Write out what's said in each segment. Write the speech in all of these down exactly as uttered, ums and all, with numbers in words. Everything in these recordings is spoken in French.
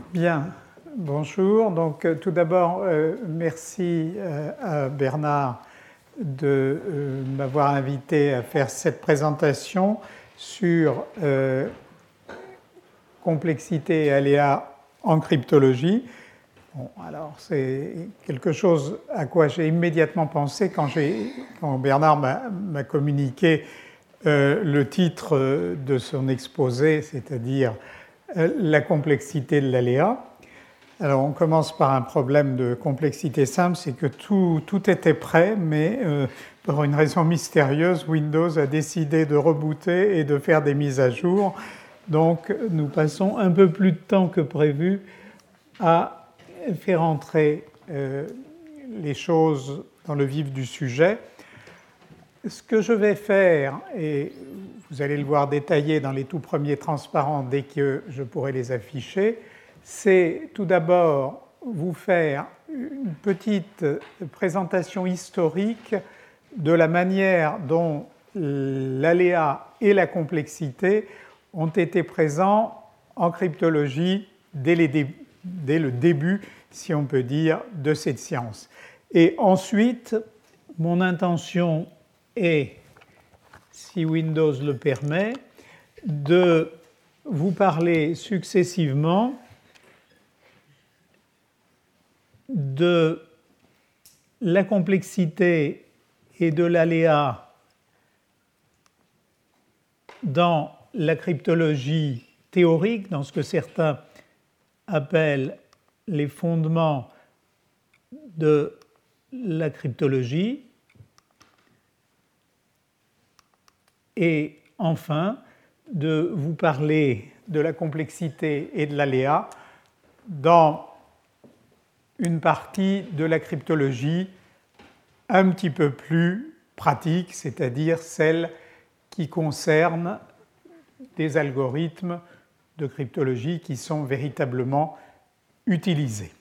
Bien, bonjour. Donc, euh, tout d'abord, euh, merci euh, à Bernard de euh, m'avoir invité à faire cette présentation sur euh, complexité et aléas en cryptologie. Bon, alors, c'est quelque chose à quoi j'ai immédiatement pensé quand, j'ai, quand Bernard m'a, m'a communiqué euh, le titre de son exposé, c'est-à-dire euh, la complexité de l'aléa. Alors, on commence par un problème de complexité simple, c'est que tout, tout était prêt, mais euh, pour une raison mystérieuse, Windows a décidé de rebooter et de faire des mises à jour. Donc, nous passons un peu plus de temps que prévu à faire entrer euh, les choses dans le vif du sujet. Ce que je vais faire, et vous allez le voir détaillé dans les tout premiers transparents dès que je pourrai les afficher, c'est tout d'abord vous faire une petite présentation historique de la manière dont l'aléa et la complexité ont été présents en cryptologie dès, les dé... dès le début, si on peut dire, de cette science. Et ensuite, mon intention est, si Windows le permet, de vous parler successivement de la complexité et de l'aléa dans la cryptologie théorique, dans ce que certains appellent les fondements de la cryptologie, et enfin de vous parler de la complexité et de l'aléa dans une partie de la cryptologie un petit peu plus pratique, c'est-à-dire celle qui concerne des algorithmes de cryptologie qui sont véritablement utilisés.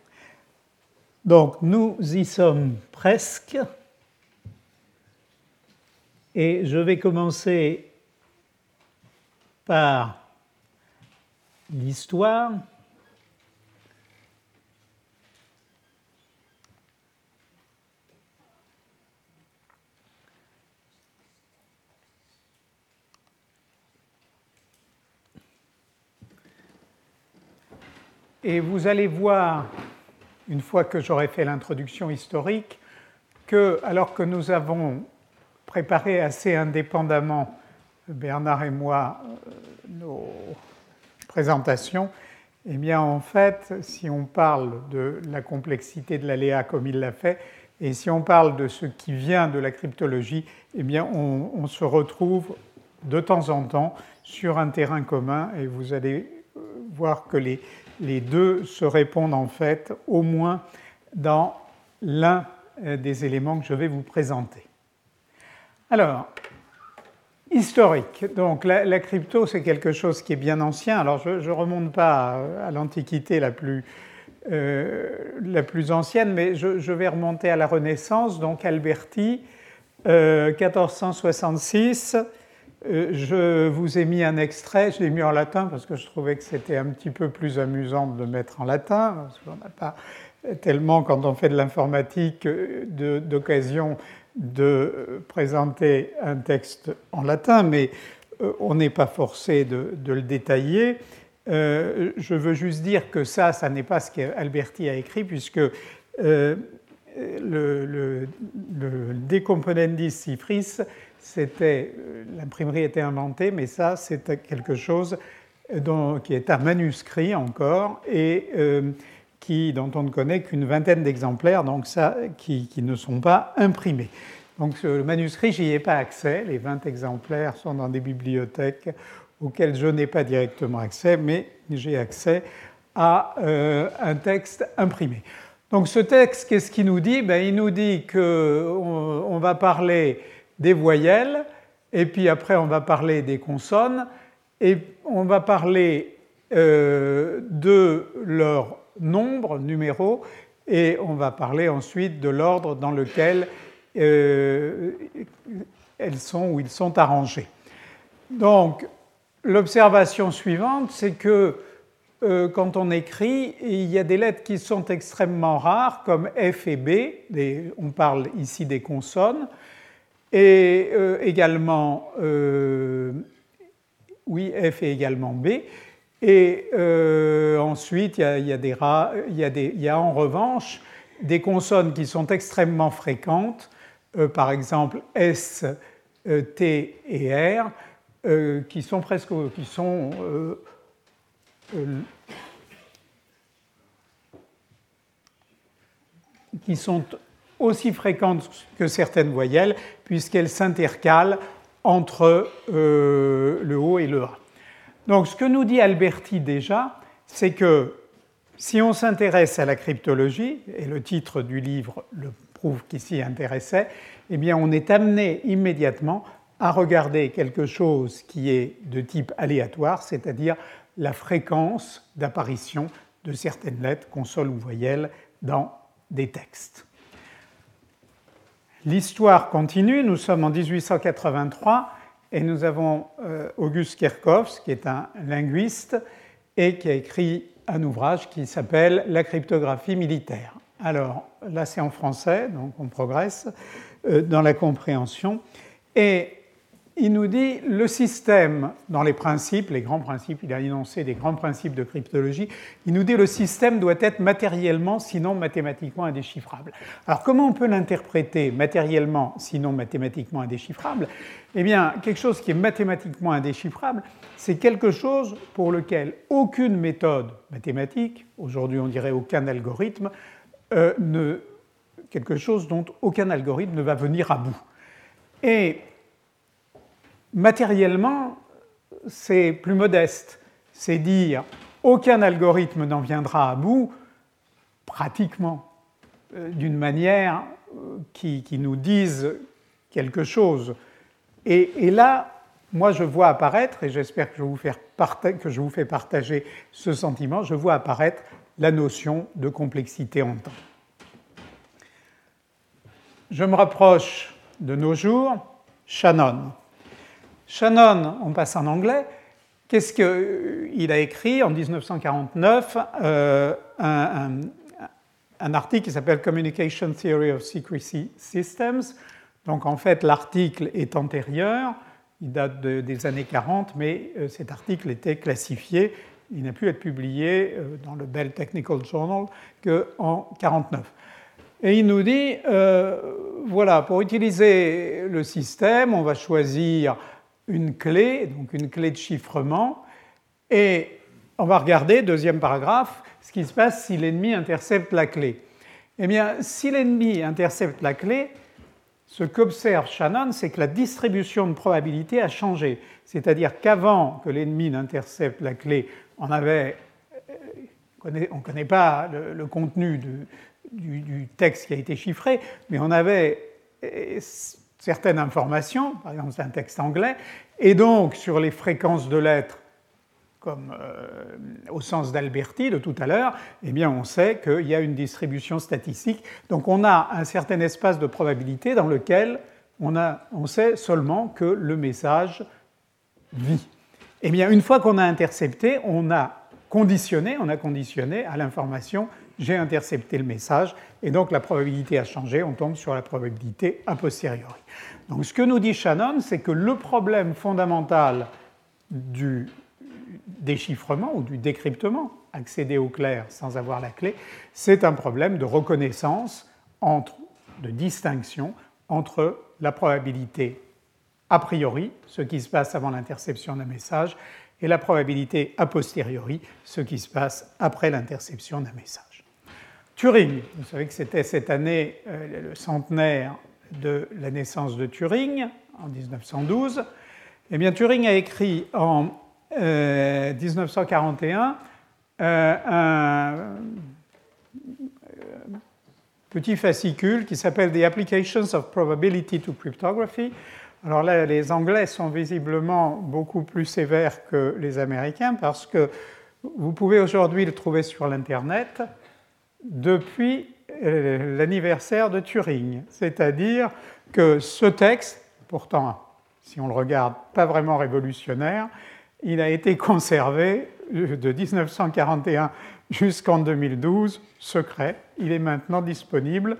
Donc, nous y sommes presque. Et je vais commencer par l'histoire. Et vous allez voir, une fois que j'aurai fait l'introduction historique, que alors que nous avons préparé assez indépendamment, Bernard et moi, nos présentations, eh bien en fait, si on parle de la complexité de l'aléa comme il l'a fait, et si on parle de ce qui vient de la cryptologie, eh bien on, on se retrouve de temps en temps sur un terrain commun, et vous allez voir que les, les deux se répondent en fait au moins dans l'un des éléments que je vais vous présenter. Alors, historique. Donc, la, la crypto, c'est quelque chose qui est bien ancien. Alors, je ne remonte pas à, à l'Antiquité la plus, euh, la plus ancienne, mais je, je vais remonter à la Renaissance. Donc, Alberti, euh, quatorze cent soixante-six. Euh, je vous ai mis un extrait. Je l'ai mis en latin parce que je trouvais que c'était un petit peu plus amusant de le mettre en latin, parce qu'on n'a pas tellement, quand on fait de l'informatique, de, d'occasion de présenter un texte en latin, mais on n'est pas forcé de, de le détailler. Euh, je veux juste dire que ça, ça n'est pas ce qu'Alberti a écrit, puisque euh, le, le, le De Componendis Cifris, c'était, l'imprimerie était inventée, mais ça, c'est quelque chose dont, qui est un manuscrit encore, et euh, qui, dont on ne connaît qu'une vingtaine d'exemplaires, donc ça, qui, qui ne sont pas imprimés. Donc le manuscrit, j'y ai pas accès. Les vingt exemplaires sont dans des bibliothèques auxquelles je n'ai pas directement accès, mais j'ai accès à euh, un texte imprimé. Donc ce texte, qu'est-ce qu'il nous dit? Ben, il nous dit qu'on on va parler des voyelles, et puis après on va parler des consonnes, et on va parler euh, de leur nombre, numéro, et on va parler ensuite de l'ordre dans lequel euh, elles sont ou ils sont arrangés. Donc, l'observation suivante, c'est que euh, quand on écrit, il y a des lettres qui sont extrêmement rares, comme F et B, des, on parle ici des consonnes, et euh, également, euh, oui, F et également B. Et euh, ensuite, il y a, il y a des ra- il y a des, il y a en revanche des consonnes qui sont extrêmement fréquentes, euh, par exemple S, euh, T et R, euh, qui sont presque, qui sont euh, euh, qui sont aussi fréquentes que certaines voyelles, puisqu'elles s'intercalent entre euh, le O et le A. Donc, ce que nous dit Alberti déjà, c'est que si on s'intéresse à la cryptologie, et le titre du livre le prouve qu'il s'y intéressait, eh bien, on est amené immédiatement à regarder quelque chose qui est de type aléatoire, c'est-à-dire la fréquence d'apparition de certaines lettres, consonnes ou voyelles, dans des textes. L'histoire continue, nous sommes en dix-huit cent quatre-vingt-trois et nous avons euh, Auguste Kerckhoffs, qui est un linguiste et qui a écrit un ouvrage qui s'appelle « La cryptographie militaire ». Alors là, c'est en français, donc on progresse euh, dans la compréhension. Et il nous dit le système, dans les principes, les grands principes, il a énoncé des grands principes de cryptologie, il nous dit le système doit être matériellement, sinon mathématiquement indéchiffrable. Alors comment on peut l'interpréter matériellement, sinon mathématiquement indéchiffrable? Eh bien, quelque chose qui est mathématiquement indéchiffrable, c'est quelque chose pour lequel aucune méthode mathématique, aujourd'hui on dirait aucun algorithme, euh, ne, quelque chose dont aucun algorithme ne va venir à bout. Et matériellement, c'est plus modeste. C'est dire aucun algorithme n'en viendra à bout pratiquement euh, d'une manière euh, qui, qui nous dise quelque chose. Et, et là, moi, je vois apparaître, et j'espère que je, vous faire parta- que je vous fais partager ce sentiment, je vois apparaître la notion de complexité en temps. Je me rapproche de nos jours, Shannon. Shannon, on passe en anglais, qu'est-ce qu'il a écrit en dix-neuf cent quarante-neuf euh, un, un, un article qui s'appelle Communication Theory of Secrecy Systems. Donc en fait, l'article est antérieur, il date de, des années quarante, mais euh, cet article était classifié, il n'a pu être publié euh, dans le Bell Technical Journal qu'en mille neuf cent quarante-neuf. Et il nous dit, euh, voilà, pour utiliser le système, on va choisir une clé, donc une clé de chiffrement, et on va regarder, deuxième paragraphe, ce qui se passe si l'ennemi intercepte la clé. Eh bien, si l'ennemi intercepte la clé, ce qu'observe Shannon, c'est que la distribution de probabilité a changé. C'est-à-dire qu'avant que l'ennemi n'intercepte la clé, on avait, on ne connaît pas le, le contenu de, du, du texte qui a été chiffré, mais on avait certaines informations, par exemple c'est un texte anglais, et donc sur les fréquences de lettres, comme euh, au sens d'Alberti de tout à l'heure, eh bien on sait qu'il y a une distribution statistique. Donc on a un certain espace de probabilité dans lequel on, a, on sait seulement que le message vit. Eh bien une fois qu'on a intercepté, on a conditionné, on a conditionné à l'information j'ai intercepté le message, et donc la probabilité a changé, on tombe sur la probabilité a posteriori. Donc ce que nous dit Shannon, c'est que le problème fondamental du déchiffrement ou du décryptement, accéder au clair sans avoir la clé, c'est un problème de reconnaissance, entre, de distinction entre la probabilité a priori, ce qui se passe avant l'interception d'un message, et la probabilité a posteriori, ce qui se passe après l'interception d'un message. Turing, vous savez que c'était cette année euh, le centenaire de la naissance de Turing, en dix-neuf cent douze. Eh bien, Turing a écrit en euh, dix-neuf cent quarante et un euh, un euh, petit fascicule qui s'appelle The Applications of Probability to Cryptography. Alors là, les Anglais sont visiblement beaucoup plus sévères que les Américains parce que vous pouvez aujourd'hui le trouver sur l'Internet depuis l'anniversaire de Turing. C'est-à-dire que ce texte, pourtant, si on le regarde, pas vraiment révolutionnaire, il a été conservé de dix-neuf cent quarante et un jusqu'en deux mille douze, secret. Il est maintenant disponible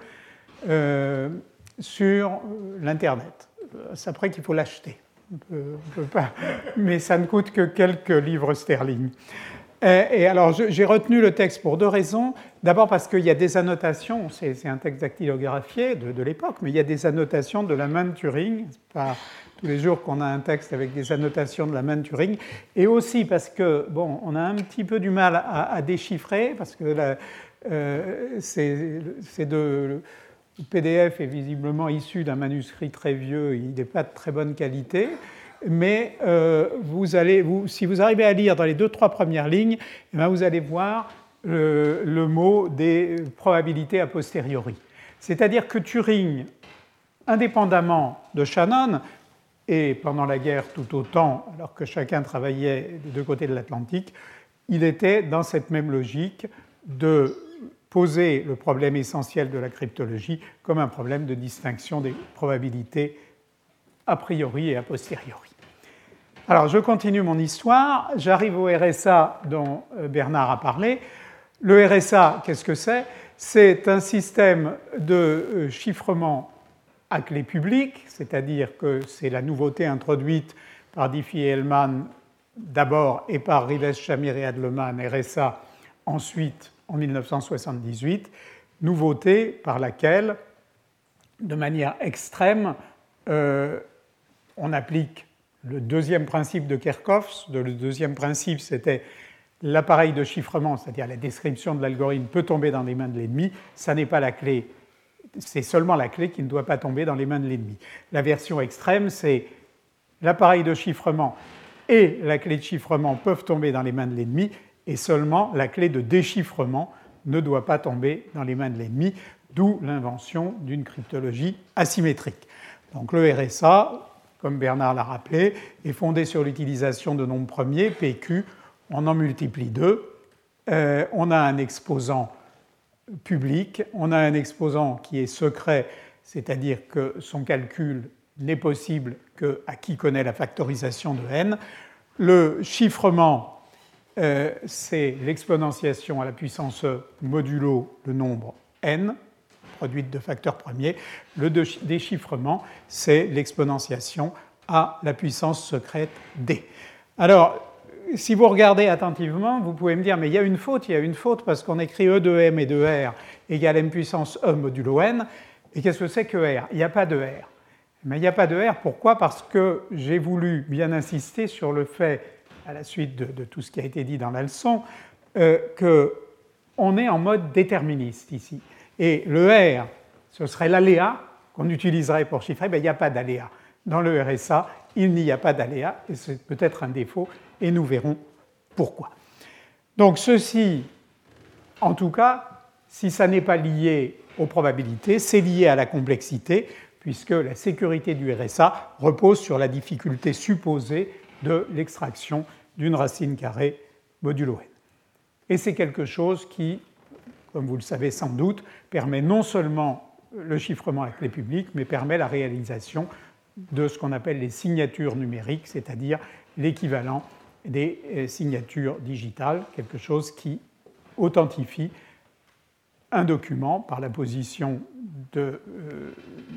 euh, sur l'Internet. C'est après qu'il faut l'acheter. On peut, on peut pas, mais ça ne coûte que quelques livres sterling. Et, et alors, je, j'ai retenu le texte pour deux raisons. D'abord parce qu'il y a des annotations, c'est, c'est un texte dactylographié de, de l'époque, mais il y a des annotations de la main de Turing. C'est pas tous les jours qu'on a un texte avec des annotations de la main de Turing. Et aussi parce que, bon, on a un petit peu du mal à, à déchiffrer, parce que la, euh, c'est, c'est de... Le P D F est visiblement issu d'un manuscrit très vieux, il n'est pas de très bonne qualité, mais euh, vous allez, vous, si vous arrivez à lire dans les deux, trois premières lignes, eh bien vous allez voir le, le mot des probabilités a posteriori. C'est-à-dire que Turing, indépendamment de Shannon, et pendant la guerre tout autant, alors que chacun travaillait des deux côtés de l'Atlantique, il était dans cette même logique de poser le problème essentiel de la cryptologie comme un problème de distinction des probabilités a priori et a posteriori. Alors, je continue mon histoire. J'arrive au R S A dont Bernard a parlé. Le R S A, qu'est-ce que c'est? C'est un système de chiffrement à clé publique, c'est-à-dire que c'est la nouveauté introduite par Diffie et Hellman d'abord et par Rives, Shamir et Adleman, R S A, ensuite en mille neuf cent soixante-dix-huit, nouveauté par laquelle, de manière extrême, euh, on applique le deuxième principe de Kerckhoffs. Le deuxième principe, c'était l'appareil de chiffrement, c'est-à-dire la description de l'algorithme peut tomber dans les mains de l'ennemi. Ça n'est pas la clé, c'est seulement la clé qui ne doit pas tomber dans les mains de l'ennemi. La version extrême, c'est l'appareil de chiffrement et la clé de chiffrement peuvent tomber dans les mains de l'ennemi, et seulement la clé de déchiffrement ne doit pas tomber dans les mains de l'ennemi, d'où l'invention d'une cryptologie asymétrique. Donc le R S A, comme Bernard l'a rappelé, est fondé sur l'utilisation de nombres premiers, P Q, on en multiplie deux, euh, on a un exposant public, on a un exposant qui est secret, c'est-à-dire que son calcul n'est possible qu'à qui connaît la factorisation de n. Le chiffrement, Euh, c'est l'exponentiation à la puissance e modulo le nombre n, produite de facteurs premiers. Le déchiffrement, c'est l'exponentiation à la puissance secrète d. Alors, si vous regardez attentivement, vous pouvez me dire, mais il y a une faute, il y a une faute, parce qu'on écrit E de m et de r égale m puissance e modulo n, et qu'est-ce que c'est que r? Il n'y a pas de r. Mais il n'y a pas de r, pourquoi? Parce que j'ai voulu bien insister sur le fait, à la suite de, de tout ce qui a été dit dans la leçon, euh, qu'on est en mode déterministe ici. Et le R, ce serait l'aléa qu'on utiliserait pour chiffrer. Ben, il n'y a pas d'aléa. Dans le R S A, il n'y a pas d'aléa, et c'est peut-être un défaut, et nous verrons pourquoi. Donc ceci, en tout cas, si ça n'est pas lié aux probabilités, c'est lié à la complexité, puisque la sécurité du R S A repose sur la difficulté supposée de l'extraction d'une racine carrée modulo n. Et c'est quelque chose qui, comme vous le savez sans doute, permet non seulement le chiffrement à clé publique, mais permet la réalisation de ce qu'on appelle les signatures numériques, c'est-à-dire l'équivalent des signatures digitales, quelque chose qui authentifie un document par la position de euh,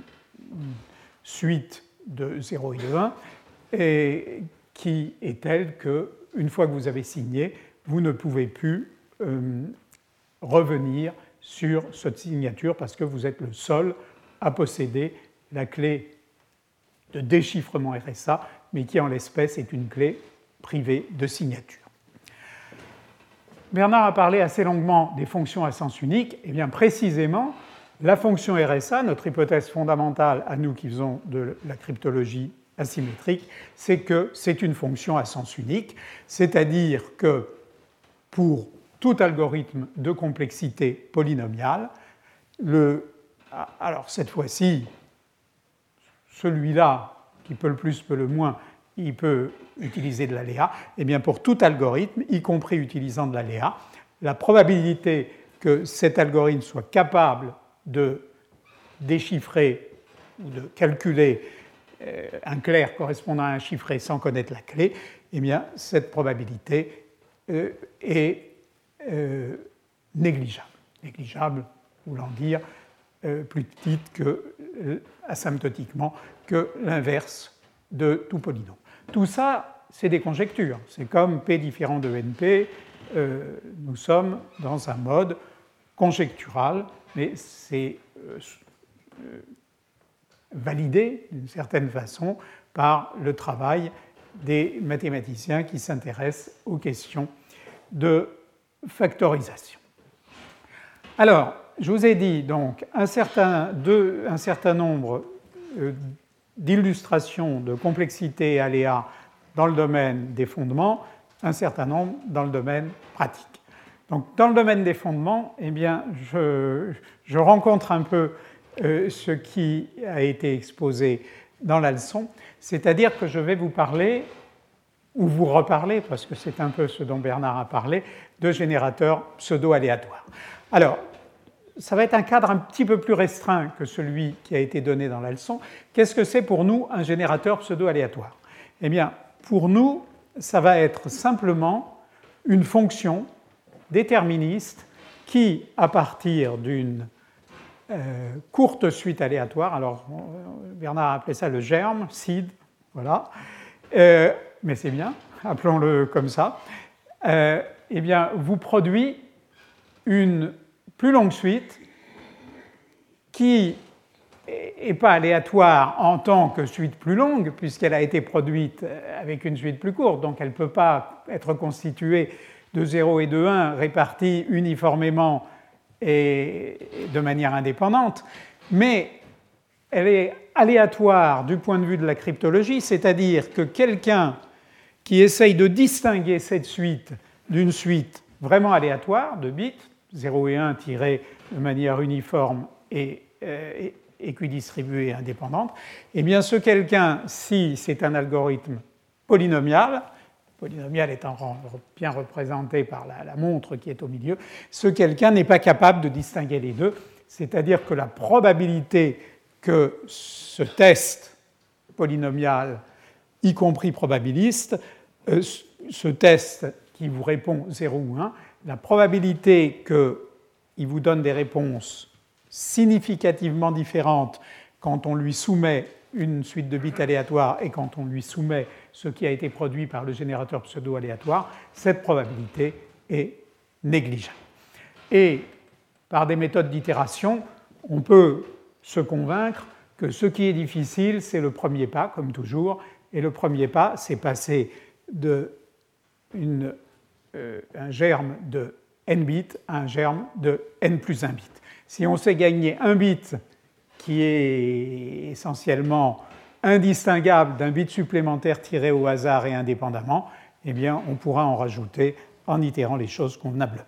suite de zéro et de un, et qui est telle qu'une fois que vous avez signé, vous ne pouvez plus euh, revenir sur cette signature parce que vous êtes le seul à posséder la clé de déchiffrement R S A, mais qui en l'espèce est une clé privée de signature. Bernard a parlé assez longuement des fonctions à sens unique. Et bien précisément, la fonction R S A, notre hypothèse fondamentale à nous qui faisons de la cryptologie asymétrique, c'est que c'est une fonction à sens unique, c'est-à-dire que pour tout algorithme de complexité polynomiale, le, alors cette fois-ci, celui-là, qui peut le plus, peut le moins, il peut utiliser de l'aléa, et bien pour tout algorithme, y compris utilisant de l'aléa, la probabilité que cet algorithme soit capable de déchiffrer ou de calculer un clair correspondant à un chiffré sans connaître la clé, eh bien, cette probabilité euh, est euh, négligeable. Négligeable, voulant dire euh, plus petite que, euh, asymptotiquement que l'inverse de tout polynôme. Tout ça, c'est des conjectures. C'est comme P différent de N P. Euh, nous sommes dans un mode conjectural, mais c'est euh, euh, validé d'une certaine façon par le travail des mathématiciens qui s'intéressent aux questions de factorisation. Alors, je vous ai dit donc un certain, deux, un certain nombre euh, d'illustrations de complexité et aléas dans le domaine des fondements, un certain nombre dans le domaine pratique. Donc, dans le domaine des fondements, eh bien, je, je rencontre un peu euh, ce qui a été exposé dans la leçon, c'est-à-dire que je vais vous parler, ou vous reparler, parce que c'est un peu ce dont Bernard a parlé, de générateurs pseudo-aléatoires. Alors, ça va être un cadre un petit peu plus restreint que celui qui a été donné dans la leçon. Qu'est-ce que c'est pour nous un générateur pseudo-aléatoire? Eh bien, pour nous, ça va être simplement une fonction déterministe qui, à partir d'une euh, courte suite aléatoire, alors Bernard a appelé ça le germe, seed, voilà, euh, mais c'est bien, appelons-le comme ça, euh, eh bien, vous produit une plus longue suite qui n'est pas aléatoire en tant que suite plus longue, puisqu'elle a été produite avec une suite plus courte, donc elle ne peut pas être constituée de zéro et de un répartis uniformément et de manière indépendante, mais elle est aléatoire du point de vue de la cryptologie, c'est-à-dire que quelqu'un qui essaye de distinguer cette suite d'une suite vraiment aléatoire de bits, zéro et un tirés de manière uniforme et, euh, et équidistribuée et indépendante, eh bien ce quelqu'un, si c'est un algorithme polynomial, polynomial étant bien représenté par la, la montre qui est au milieu, ce quelqu'un n'est pas capable de distinguer les deux, c'est-à-dire que la probabilité que ce test polynomial, y compris probabiliste, euh, ce test qui vous répond zéro ou un, la probabilité qu'il vous donne des réponses significativement différentes quand on lui soumet une suite de bits aléatoires et quand on lui soumet ce qui a été produit par le générateur pseudo-aléatoire, cette probabilité est négligeable. Et par des méthodes d'itération, on peut se convaincre que ce qui est difficile, c'est le premier pas, comme toujours, et le premier pas, c'est passer de une, euh, un germe de n bits à un germe de n plus un bit. Si on sait gagner un bit qui est essentiellement indistinguable d'un bit supplémentaire tiré au hasard et indépendamment, eh bien, on pourra en rajouter en itérant les choses convenablement.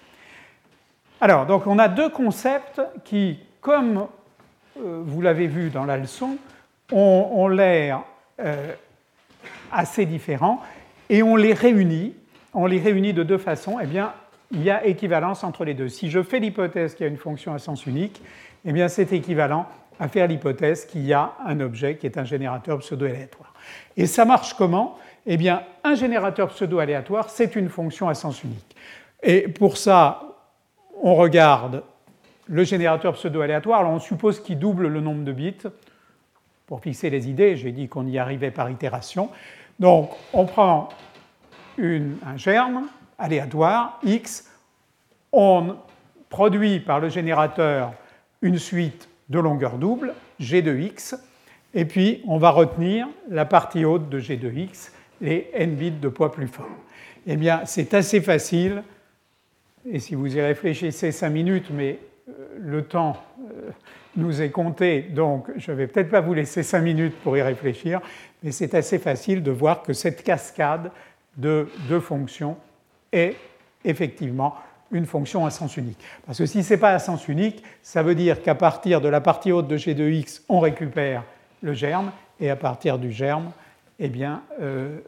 Alors, donc, on a deux concepts qui, comme euh, vous l'avez vu dans la leçon, ont, ont l'air euh, assez différents et on les réunit. On les réunit de deux façons. Eh bien, il y a équivalence entre les deux. Si je fais l'hypothèse qu'il y a une fonction à sens unique, eh bien, c'est équivalent à faire l'hypothèse qu'il y a un objet qui est un générateur pseudo-aléatoire. Et ça marche comment? Eh bien, un générateur pseudo-aléatoire, c'est une fonction à sens unique. Et pour ça, on regarde le générateur pseudo-aléatoire. Alors, on suppose qu'il double le nombre de bits. Pour fixer les idées, j'ai dit qu'on y arrivait par itération. Donc, on prend une, un germe aléatoire, x, on produit par le générateur une suite de longueur double, g de x, et puis on va retenir la partie haute de g de x, les n bits de poids plus fort. Eh bien, c'est assez facile, et si vous y réfléchissez cinq minutes, mais euh, le temps euh, nous est compté, donc je ne vais peut-être pas vous laisser cinq minutes pour y réfléchir, mais c'est assez facile de voir que cette cascade de deux fonctions est effectivement une fonction à sens unique. Parce que si ce n'est pas à sens unique, ça veut dire qu'à partir de la partie haute de g de x, on récupère le germe, et à partir du germe, eh bien, euh,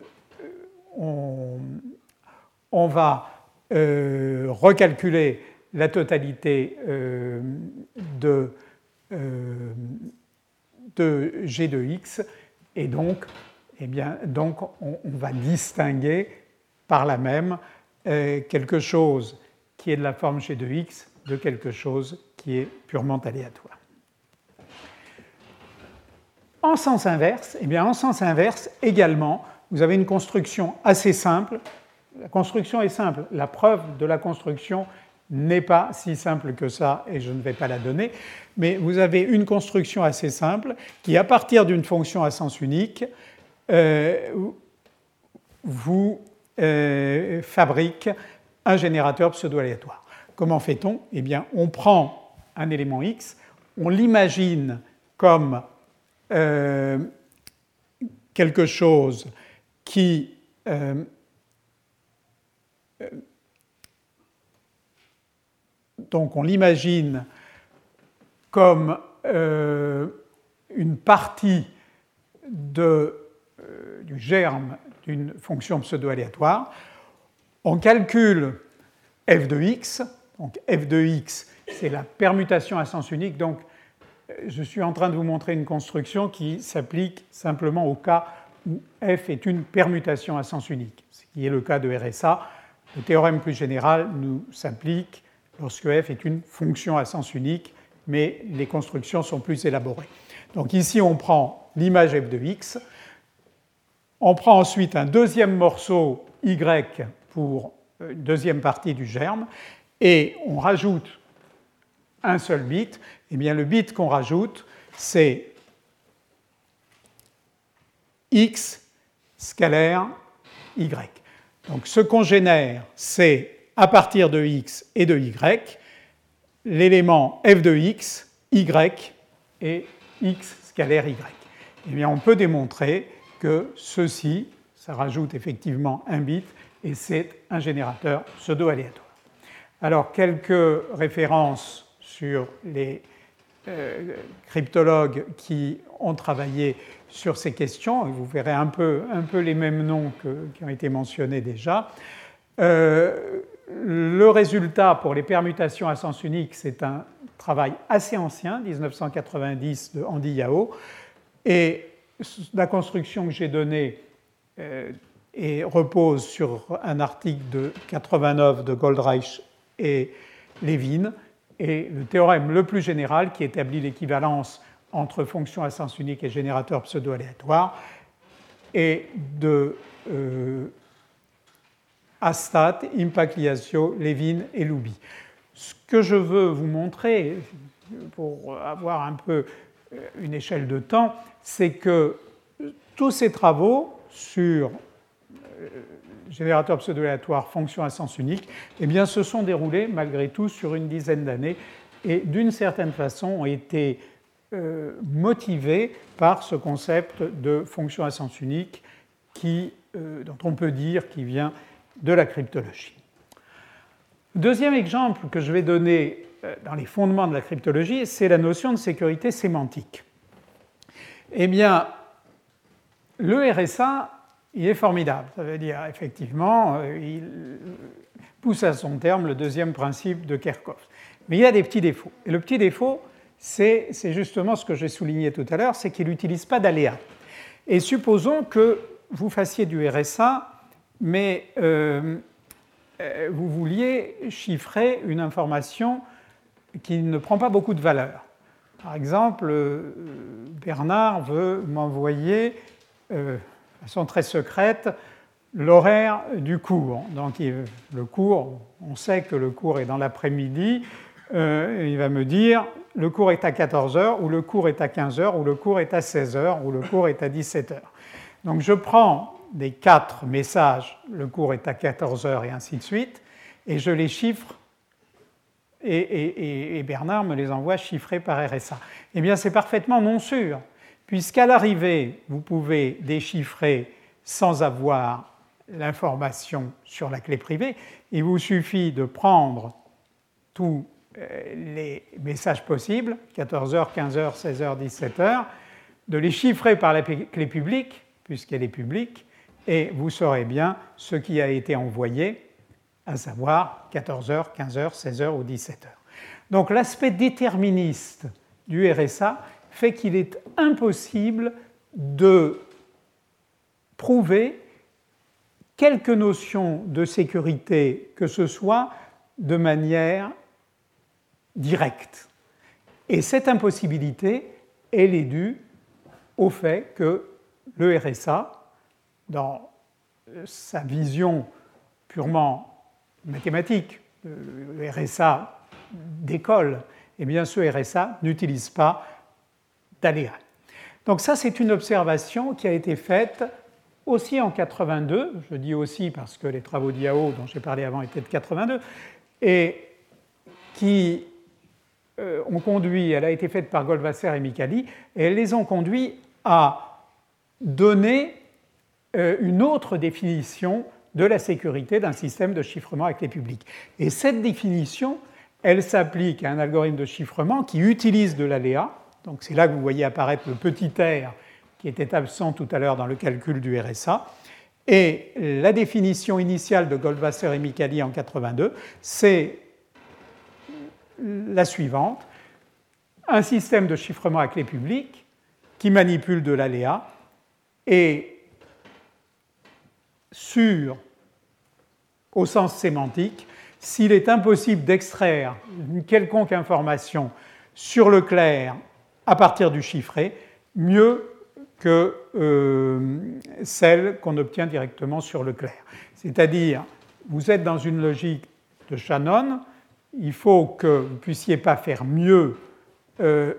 on, on va euh, recalculer la totalité euh, de, euh, de g de x, et donc, eh bien, donc on, on va distinguer par là même euh, quelque chose qui est de la forme G de X de quelque chose qui est purement aléatoire. En sens inverse, eh bien, en sens inverse également, vous avez une construction assez simple. La construction est simple. La preuve de la construction n'est pas si simple que ça, et je ne vais pas la donner. Mais vous avez une construction assez simple qui, à partir d'une fonction à sens unique, euh, vous euh, fabrique un générateur pseudo-aléatoire. Comment fait-on? Eh bien, on prend un élément X, on l'imagine comme euh, quelque chose qui euh, euh, donc on l'imagine comme euh, une partie de, euh, du germe d'une fonction pseudo-aléatoire. On calcule f de x, donc f de x, c'est la permutation à sens unique, donc je suis en train de vous montrer une construction qui s'applique simplement au cas où f est une permutation à sens unique, ce qui est le cas de R S A. Le théorème plus général nous s'applique lorsque f est une fonction à sens unique, mais les constructions sont plus élaborées. Donc ici, on prend l'image f de x, on prend ensuite un deuxième morceau y pour une deuxième partie du germe, et on rajoute un seul bit. Eh bien, le bit qu'on rajoute, c'est x scalaire y. Donc, ce qu'on génère, c'est à partir de x et de y, l'élément f de x, y et x scalaire y. Eh bien, on peut démontrer que ceci, ça rajoute effectivement un bit, et c'est un générateur pseudo-aléatoire. Alors, quelques références sur les euh, cryptologues qui ont travaillé sur ces questions. Vous verrez un peu, un peu les mêmes noms que, qui ont été mentionnés déjà. Euh, le résultat pour les permutations à sens unique, c'est un travail assez ancien, dix-neuf cent quatre-vingt-dix, de Andy Yao. Et la construction que j'ai donnée euh, et repose sur un article de quatre-vingt-neuf de Goldreich et Levin, et le théorème le plus général qui établit l'équivalence entre fonction à sens unique et générateur pseudo-aléatoire est de euh, Astat, Impagliazzo, Levin et Luby. Ce que je veux vous montrer, pour avoir un peu une échelle de temps, c'est que tous ces travaux sur générateur pseudo-aléatoire, fonction à sens unique, eh bien, se sont déroulés malgré tout sur une dizaine d'années et d'une certaine façon ont été euh, motivés par ce concept de fonction à sens unique qui, euh, dont on peut dire qu'il vient de la cryptologie. Deuxième exemple que je vais donner dans les fondements de la cryptologie, c'est la notion de sécurité sémantique. Eh bien, le R S A, il est formidable. Ça veut dire, effectivement, il pousse à son terme le deuxième principe de Kerckhoff. Mais il y a des petits défauts. Et le petit défaut, c'est, c'est justement ce que j'ai souligné tout à l'heure, c'est qu'il n'utilise pas d'aléas. Et supposons que vous fassiez du R S A, mais euh, vous vouliez chiffrer une information qui ne prend pas beaucoup de valeur. Par exemple, Bernard veut m'envoyer euh, de façon très secrète l'horaire du cours. Donc il, le cours, on sait que le cours est dans l'après-midi, euh, il va me dire le cours est à quatorze heures, ou le cours est à quinze heures, ou le cours est à seize heures, ou le cours est à dix-sept heures. Donc je prends des quatre messages, le cours est à quatorze heures et ainsi de suite, et je les chiffre, et, et, et Bernard me les envoie chiffrés par R S A. Eh bien, c'est parfaitement non sûr, puisqu'à l'arrivée, vous pouvez déchiffrer sans avoir l'information sur la clé privée. Il vous suffit de prendre tous les messages possibles, quatorze heures, quinze heures, seize heures, dix-sept heures, de les chiffrer par la clé publique, puisqu'elle est publique, et vous saurez bien ce qui a été envoyé, à savoir quatorze heures, quinze heures, seize heures ou dix-sept heures. Donc l'aspect déterministe du R S A fait qu'il est impossible de prouver quelques notions de sécurité que ce soit de manière directe. Et cette impossibilité, elle est due au fait que le R S A, dans sa vision purement mathématique, le R S A d'école, eh bien ce R S A n'utilise pas d'aléas. Donc ça, c'est une observation qui a été faite aussi en quatre-vingt-deux, je dis aussi parce que les travaux d'I A O dont j'ai parlé avant étaient de quatre-vingt-deux, et qui euh, ont conduit, elle a été faite par Goldwasser et Micali, et elles les ont conduits à donner euh, une autre définition de la sécurité d'un système de chiffrement à clé publique. Et cette définition, elle s'applique à un algorithme de chiffrement qui utilise de l'aléa. Donc c'est là que vous voyez apparaître le petit r qui était absent tout à l'heure dans le calcul du R S A. Et la définition initiale de Goldwasser et Micali en quatre-vingt-deux, c'est la suivante. Un système de chiffrement à clé publique qui manipule de l'aléa est sûr au sens sémantique s'il est impossible d'extraire une quelconque information sur le clair à partir du chiffré, mieux que euh, celle qu'on obtient directement sur le clair. C'est-à-dire, vous êtes dans une logique de Shannon, il faut que vous ne puissiez pas faire mieux euh,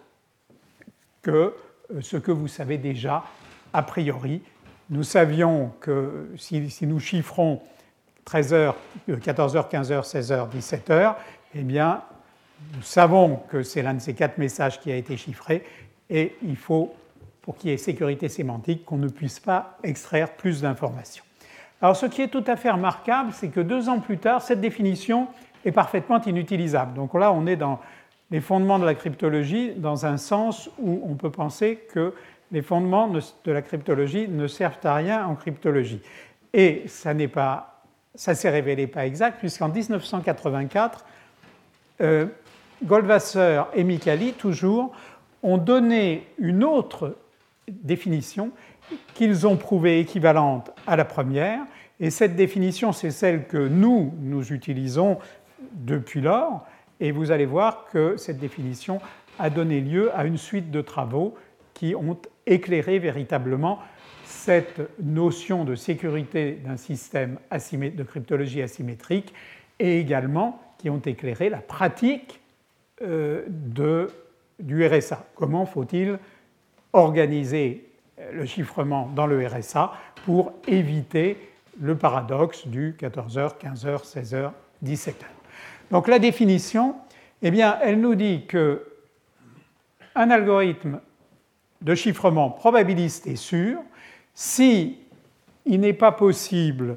que ce que vous savez déjà a priori. Nous savions que si, si nous chiffrons treize heures, quatorze heures, quinze heures, seize heures, dix-sept heures, eh bien, nous savons que c'est l'un de ces quatre messages qui a été chiffré et il faut, pour qu'il y ait sécurité sémantique, qu'on ne puisse pas extraire plus d'informations. Alors, ce qui est tout à fait remarquable, c'est que deux ans plus tard, cette définition est parfaitement inutilisable. Donc là, on est dans les fondements de la cryptologie dans un sens où on peut penser que les fondements de la cryptologie ne servent à rien en cryptologie. Et ça n'est pas, ça s'est révélé pas exact, puisqu'en dix-neuf cent quatre-vingt-quatre, euh, Goldwasser et Micali, toujours, ont donné une autre définition qu'ils ont prouvée équivalente à la première. Et cette définition, c'est celle que nous, nous utilisons depuis lors. Et vous allez voir que cette définition a donné lieu à une suite de travaux qui ont éclairé véritablement cette notion de sécurité d'un système de cryptologie asymétrique et également qui ont éclairé la pratique euh, de, du R S A. Comment faut-il organiser le chiffrement dans le R S A pour éviter le paradoxe du quatorze heures, quinze heures, seize heures, dix-sept heures. Donc la définition, eh bien, elle nous dit qu'un algorithme de chiffrement probabiliste est sûr si il n'est pas possible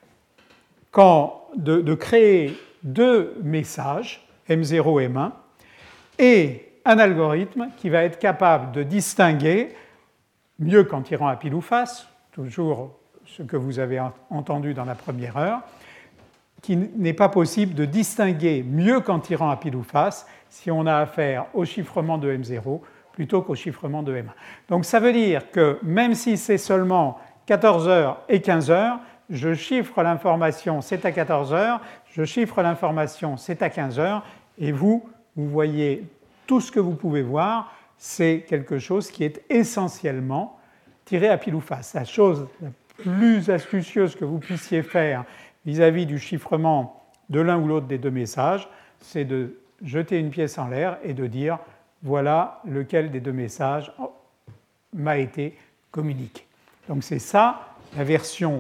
quand de, de créer deux messages, M zéro et M un, et un algorithme qui va être capable de distinguer, mieux qu'en tirant à pile ou face, toujours ce que vous avez entendu dans la première heure, qu'il n'est pas possible de distinguer mieux qu'en tirant à pile ou face si on a affaire au chiffrement de M zéro plutôt qu'au chiffrement de M un. Donc ça veut dire que même si c'est seulement quatorze heures et quinze heures, je chiffre l'information, c'est à quatorze heures, je chiffre l'information, c'est à quinze heures, et vous, vous voyez tout ce que vous pouvez voir, c'est quelque chose qui est essentiellement tiré à pile ou face. La chose la plus astucieuse que vous puissiez faire vis-à-vis du chiffrement de l'un ou l'autre des deux messages, c'est de jeter une pièce en l'air et de dire voilà lequel des deux messages m'a été communiqué. Donc c'est ça la version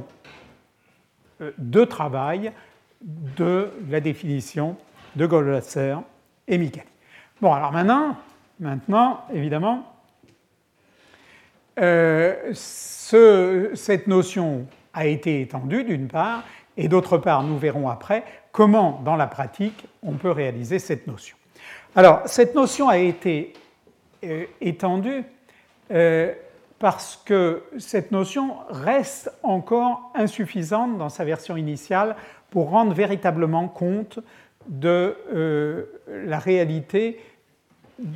de travail de la définition de Goldwasser et Micali. Bon, alors maintenant, maintenant évidemment, euh, ce, cette notion a été étendue d'une part, et d'autre part, nous verrons après comment, dans la pratique, on peut réaliser cette notion. Alors, cette notion a été euh, étendue euh, parce que cette notion reste encore insuffisante dans sa version initiale pour rendre véritablement compte de euh, la réalité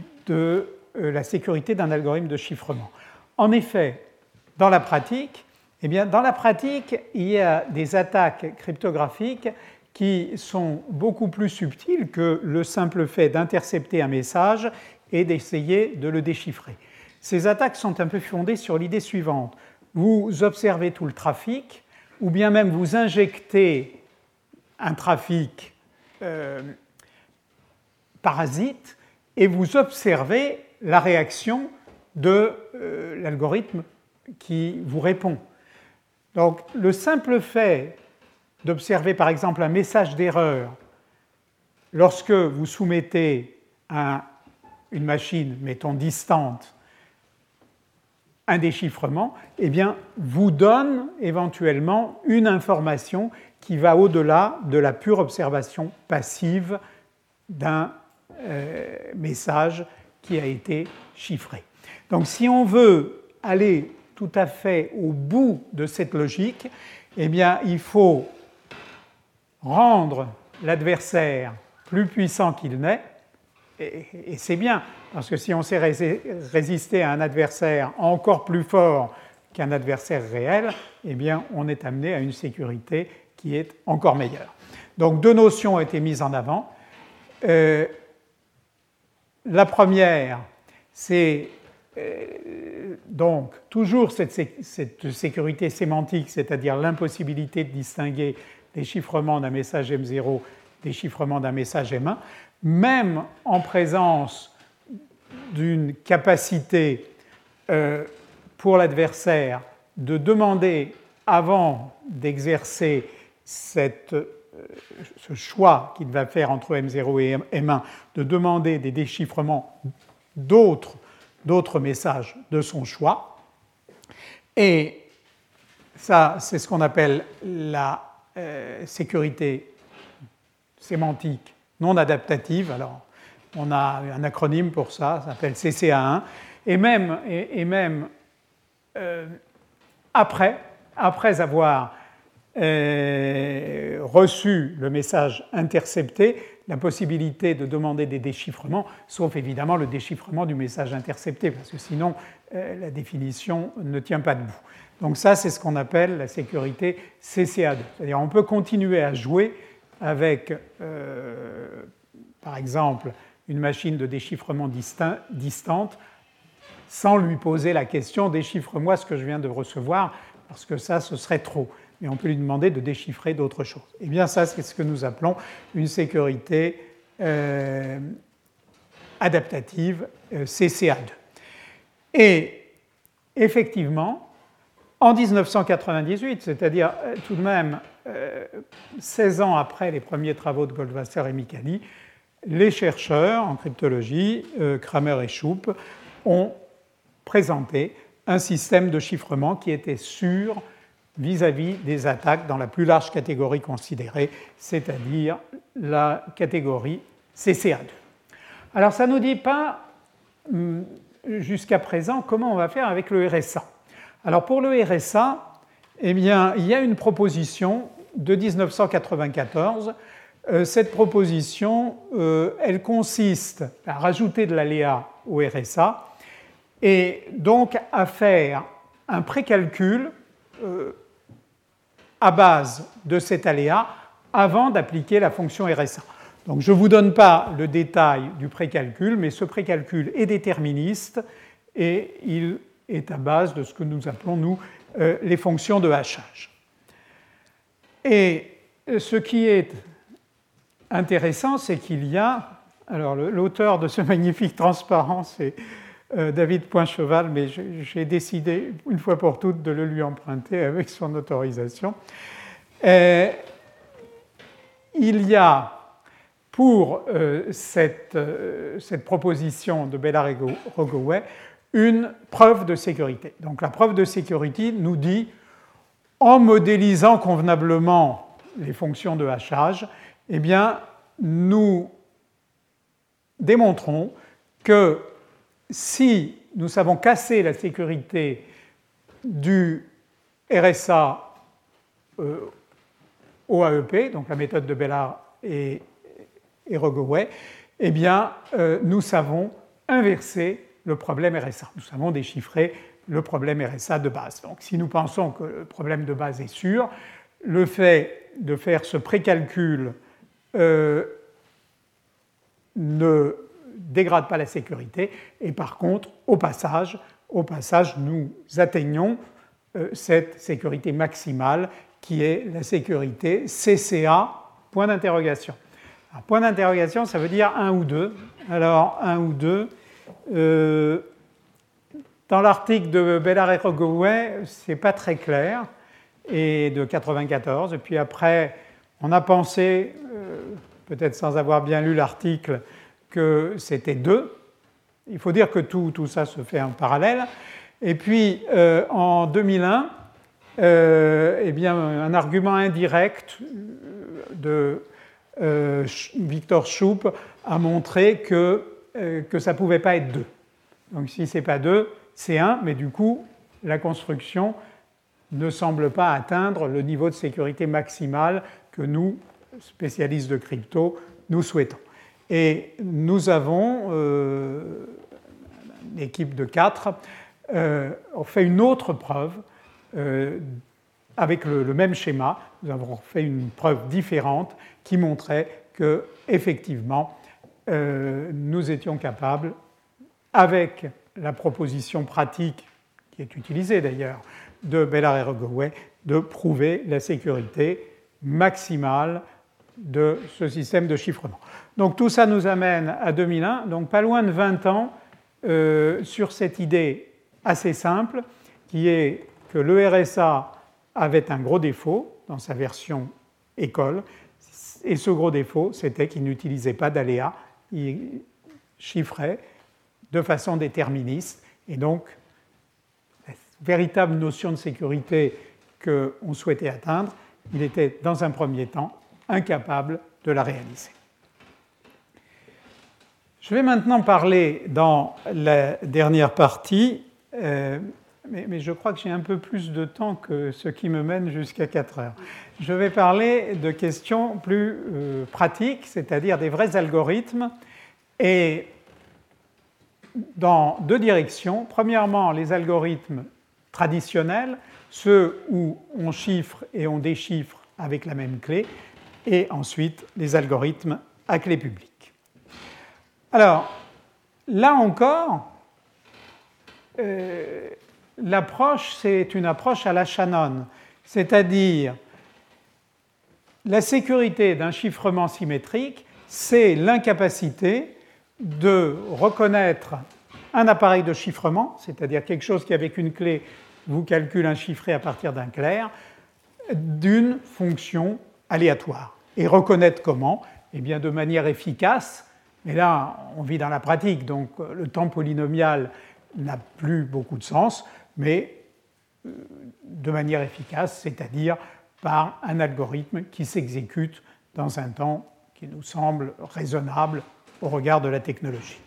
de euh, la sécurité d'un algorithme de chiffrement. En effet, dans la pratique, Eh bien, dans la pratique, il y a des attaques cryptographiques qui sont beaucoup plus subtiles que le simple fait d'intercepter un message et d'essayer de le déchiffrer. Ces attaques sont un peu fondées sur l'idée suivante. Vous observez tout le trafic, ou bien même vous injectez un trafic euh, parasite, et vous observez la réaction de euh, l'algorithme qui vous répond. Donc, le simple fait d'observer, par exemple, un message d'erreur lorsque vous soumettez à une machine, mettons distante, un déchiffrement, eh bien, vous donne éventuellement une information qui va au-delà de la pure observation passive d'un euh, message qui a été chiffré. Donc, si on veut aller tout à fait au bout de cette logique, eh bien, il faut rendre l'adversaire plus puissant qu'il n'est, et, et c'est bien, parce que si on sait résister à un adversaire encore plus fort qu'un adversaire réel, eh bien, on est amené à une sécurité qui est encore meilleure. Donc, deux notions ont été mises en avant. Euh, la première, c'est euh, donc toujours cette, cette sécurité sémantique, c'est-à-dire l'impossibilité de distinguer déchiffrement d'un message M zéro, déchiffrement d'un message M un, même en présence d'une capacité euh, pour l'adversaire de demander, avant d'exercer cette, euh, ce choix qu'il va faire entre M zéro et M un, de demander des déchiffrements d'autres, d'autres messages de son choix. Et ça, c'est ce qu'on appelle la euh, sécurité sémantique non adaptative. Alors, on a un acronyme pour ça, ça s'appelle C C A un. Et même, et, et même euh, après, après avoir euh, reçu le message intercepté, la possibilité de demander des déchiffrements, sauf évidemment le déchiffrement du message intercepté, parce que sinon euh, la définition ne tient pas debout. Donc ça, c'est ce qu'on appelle la sécurité C C A deux. C'est-à-dire on peut continuer à jouer avec, euh, par exemple, une machine de déchiffrement distinct, distante, sans lui poser la question « déchiffre-moi ce que je viens de recevoir », parce que ça, ce serait trop. Mais on peut lui demander de déchiffrer d'autres choses. Eh bien, ça, c'est ce que nous appelons une sécurité euh, adaptative euh, C C A deux. Et effectivement, en dix-neuf cent quatre-vingt-dix-huit, c'est-à-dire euh, tout de même euh, seize ans après les premiers travaux de Goldwasser et Micali, les chercheurs en cryptologie, euh, Kramer et Shoup, ont présenté un système de chiffrement qui était sûr vis-à-vis des attaques dans la plus large catégorie considérée, c'est-à-dire la catégorie C C A deux. Alors ça ne nous dit pas jusqu'à présent comment on va faire avec le R S A. Alors pour le R S A, eh bien, il y a une proposition de dix-neuf cent quatre-vingt-quatorze. Euh, cette proposition, euh, elle consiste à rajouter de l'aléa au R S A et donc à faire un précalcul euh, à base de cet aléa avant d'appliquer la fonction R S A. Donc je ne vous donne pas le détail du précalcul, mais ce précalcul est déterministe et il est à base de ce que nous appelons, nous, euh, les fonctions de hachage. Et ce qui est intéressant, c'est qu'il y a, alors l'auteur de ce magnifique transparent, c'est euh, David Poincheval, mais j'ai décidé une fois pour toutes de le lui emprunter avec son autorisation. Euh, il y a pour euh, cette, euh, cette proposition de Bellard et Rogoway une preuve de sécurité. Donc la preuve de sécurité nous dit, en modélisant convenablement les fonctions de hachage, eh bien, nous démontrons que si nous savons casser la sécurité du R S A euh, O A E P, donc la méthode de Bellard et, et Rogoway, eh bien, euh, nous savons inverser le problème R S A. Nous savons déchiffrer le problème R S A de base. Donc si nous pensons que le problème de base est sûr, le fait de faire ce précalcul euh, ne dégrade pas la sécurité, et par contre, au passage, au passage nous atteignons euh, cette sécurité maximale qui est la sécurité C C A, point d'interrogation. Alors, point d'interrogation, ça veut dire un ou deux. Alors, un ou deux. Euh, dans l'article de Bellard et Rogoway, ce n'est pas très clair, et de quatre-vingt-quatorze. Et puis après, on a pensé, euh, peut-être sans avoir bien lu l'article, que c'était deux. Il faut dire que tout, tout ça se fait en parallèle. Et puis, euh, en deux mille un, euh, eh bien, un argument indirect de euh, Victor Shoup a montré que, euh, que ça ne pouvait pas être deux. Donc, si ce n'est pas deux, c'est un, mais du coup, la construction ne semble pas atteindre le niveau de sécurité maximale que nous, spécialistes de crypto, nous souhaitons. Et nous avons, euh, une équipe de quatre, euh, fait une autre preuve euh, avec le, le même schéma. Nous avons fait une preuve différente qui montrait que, effectivement, euh, nous étions capables, avec la proposition pratique qui est utilisée d'ailleurs de Bellard et Rogoway, de prouver la sécurité maximale de ce système de chiffrement. Donc tout ça nous amène à deux mille un, donc pas loin de vingt ans, euh, sur cette idée assez simple, qui est que le R S A avait un gros défaut dans sa version école, et ce gros défaut, c'était qu'il n'utilisait pas d'aléas, il chiffrait de façon déterministe, et donc la véritable notion de sécurité qu'on souhaitait atteindre, il était dans un premier temps incapable de la réaliser. Je vais maintenant parler dans la dernière partie, euh, mais, mais je crois que j'ai un peu plus de temps que ce qui me mène jusqu'à quatre heures. Je vais parler de questions plus euh, pratiques, c'est-à-dire des vrais algorithmes, et dans deux directions. Premièrement, les algorithmes traditionnels, ceux où on chiffre et on déchiffre avec la même clé, et ensuite les algorithmes à clé publique. Alors, là encore, euh, l'approche, c'est une approche à la Shannon, c'est-à-dire la sécurité d'un chiffrement symétrique, c'est l'incapacité de reconnaître un appareil de chiffrement, c'est-à-dire quelque chose qui, avec une clé, vous calcule un chiffré à partir d'un clair, d'une fonction aléatoire. Et reconnaître comment? Eh bien, de manière efficace, mais là, on vit dans la pratique, donc le temps polynomial n'a plus beaucoup de sens, mais de manière efficace, c'est-à-dire par un algorithme qui s'exécute dans un temps qui nous semble raisonnable au regard de la technologie.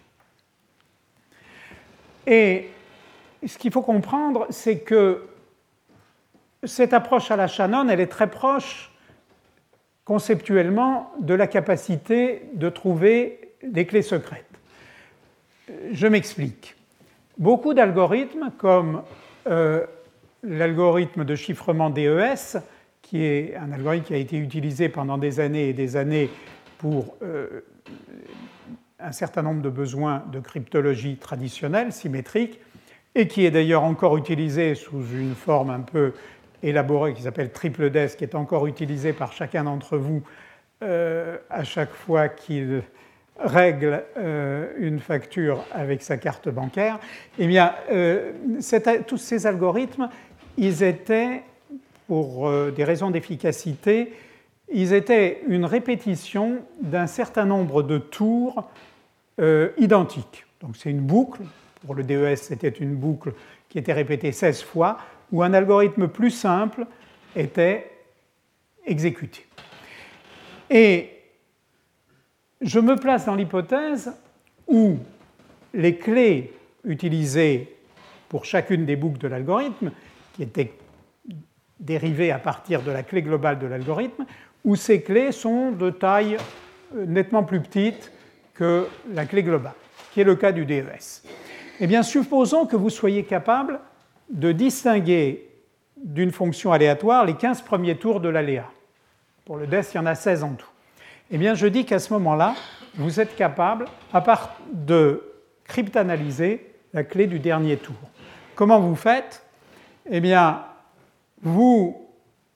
Et ce qu'il faut comprendre, c'est que cette approche à la Shannon, elle est très proche conceptuellement de la capacité de trouver des clés secrètes. Je m'explique. Beaucoup d'algorithmes, comme euh, l'algorithme de chiffrement D E S, qui est un algorithme qui a été utilisé pendant des années et des années pour euh, un certain nombre de besoins de cryptologie traditionnelle, symétrique, et qui est d'ailleurs encore utilisé sous une forme un peu élaborée qui s'appelle triple D E S, qui est encore utilisé par chacun d'entre vous euh, à chaque fois qu'il règle euh, une facture avec sa carte bancaire. Eh bien, euh, cette, tous ces algorithmes, ils étaient, pour euh, des raisons d'efficacité, ils étaient une répétition d'un certain nombre de tours euh, identiques. Donc c'est une boucle, pour le D E S c'était une boucle qui était répétée seize fois, où un algorithme plus simple était exécuté. Et je me place dans l'hypothèse où les clés utilisées pour chacune des boucles de l'algorithme, qui étaient dérivées à partir de la clé globale de l'algorithme, où ces clés sont de taille nettement plus petite que la clé globale, qui est le cas du D E S. Eh bien, supposons que vous soyez capable de distinguer d'une fonction aléatoire les quinze premiers tours de l'aléa. Pour le D E S, il y en a seize en tout. Eh bien, je dis qu'à ce moment-là, vous êtes capable, à part de cryptanalyser la clé du dernier tour. Comment vous faites? Eh bien, vous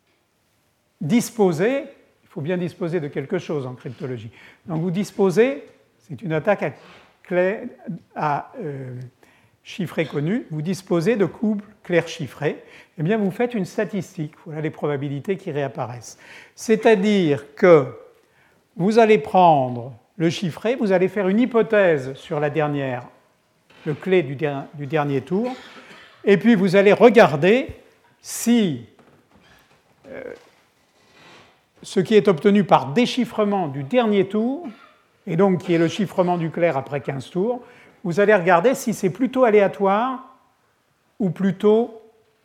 disposez, il faut bien disposer de quelque chose en cryptologie. Donc vous disposez, c'est une attaque à, clé, à euh, chiffré connu, vous disposez de couples clairs chiffrés. Eh bien, vous faites une statistique, voilà les probabilités qui réapparaissent. C'est-à-dire que vous allez prendre le chiffré, vous allez faire une hypothèse sur la dernière, le clé du, der, du dernier tour, et puis vous allez regarder si euh, ce qui est obtenu par déchiffrement du dernier tour, et donc qui est le chiffrement du clair après quinze tours, vous allez regarder si c'est plutôt aléatoire ou plutôt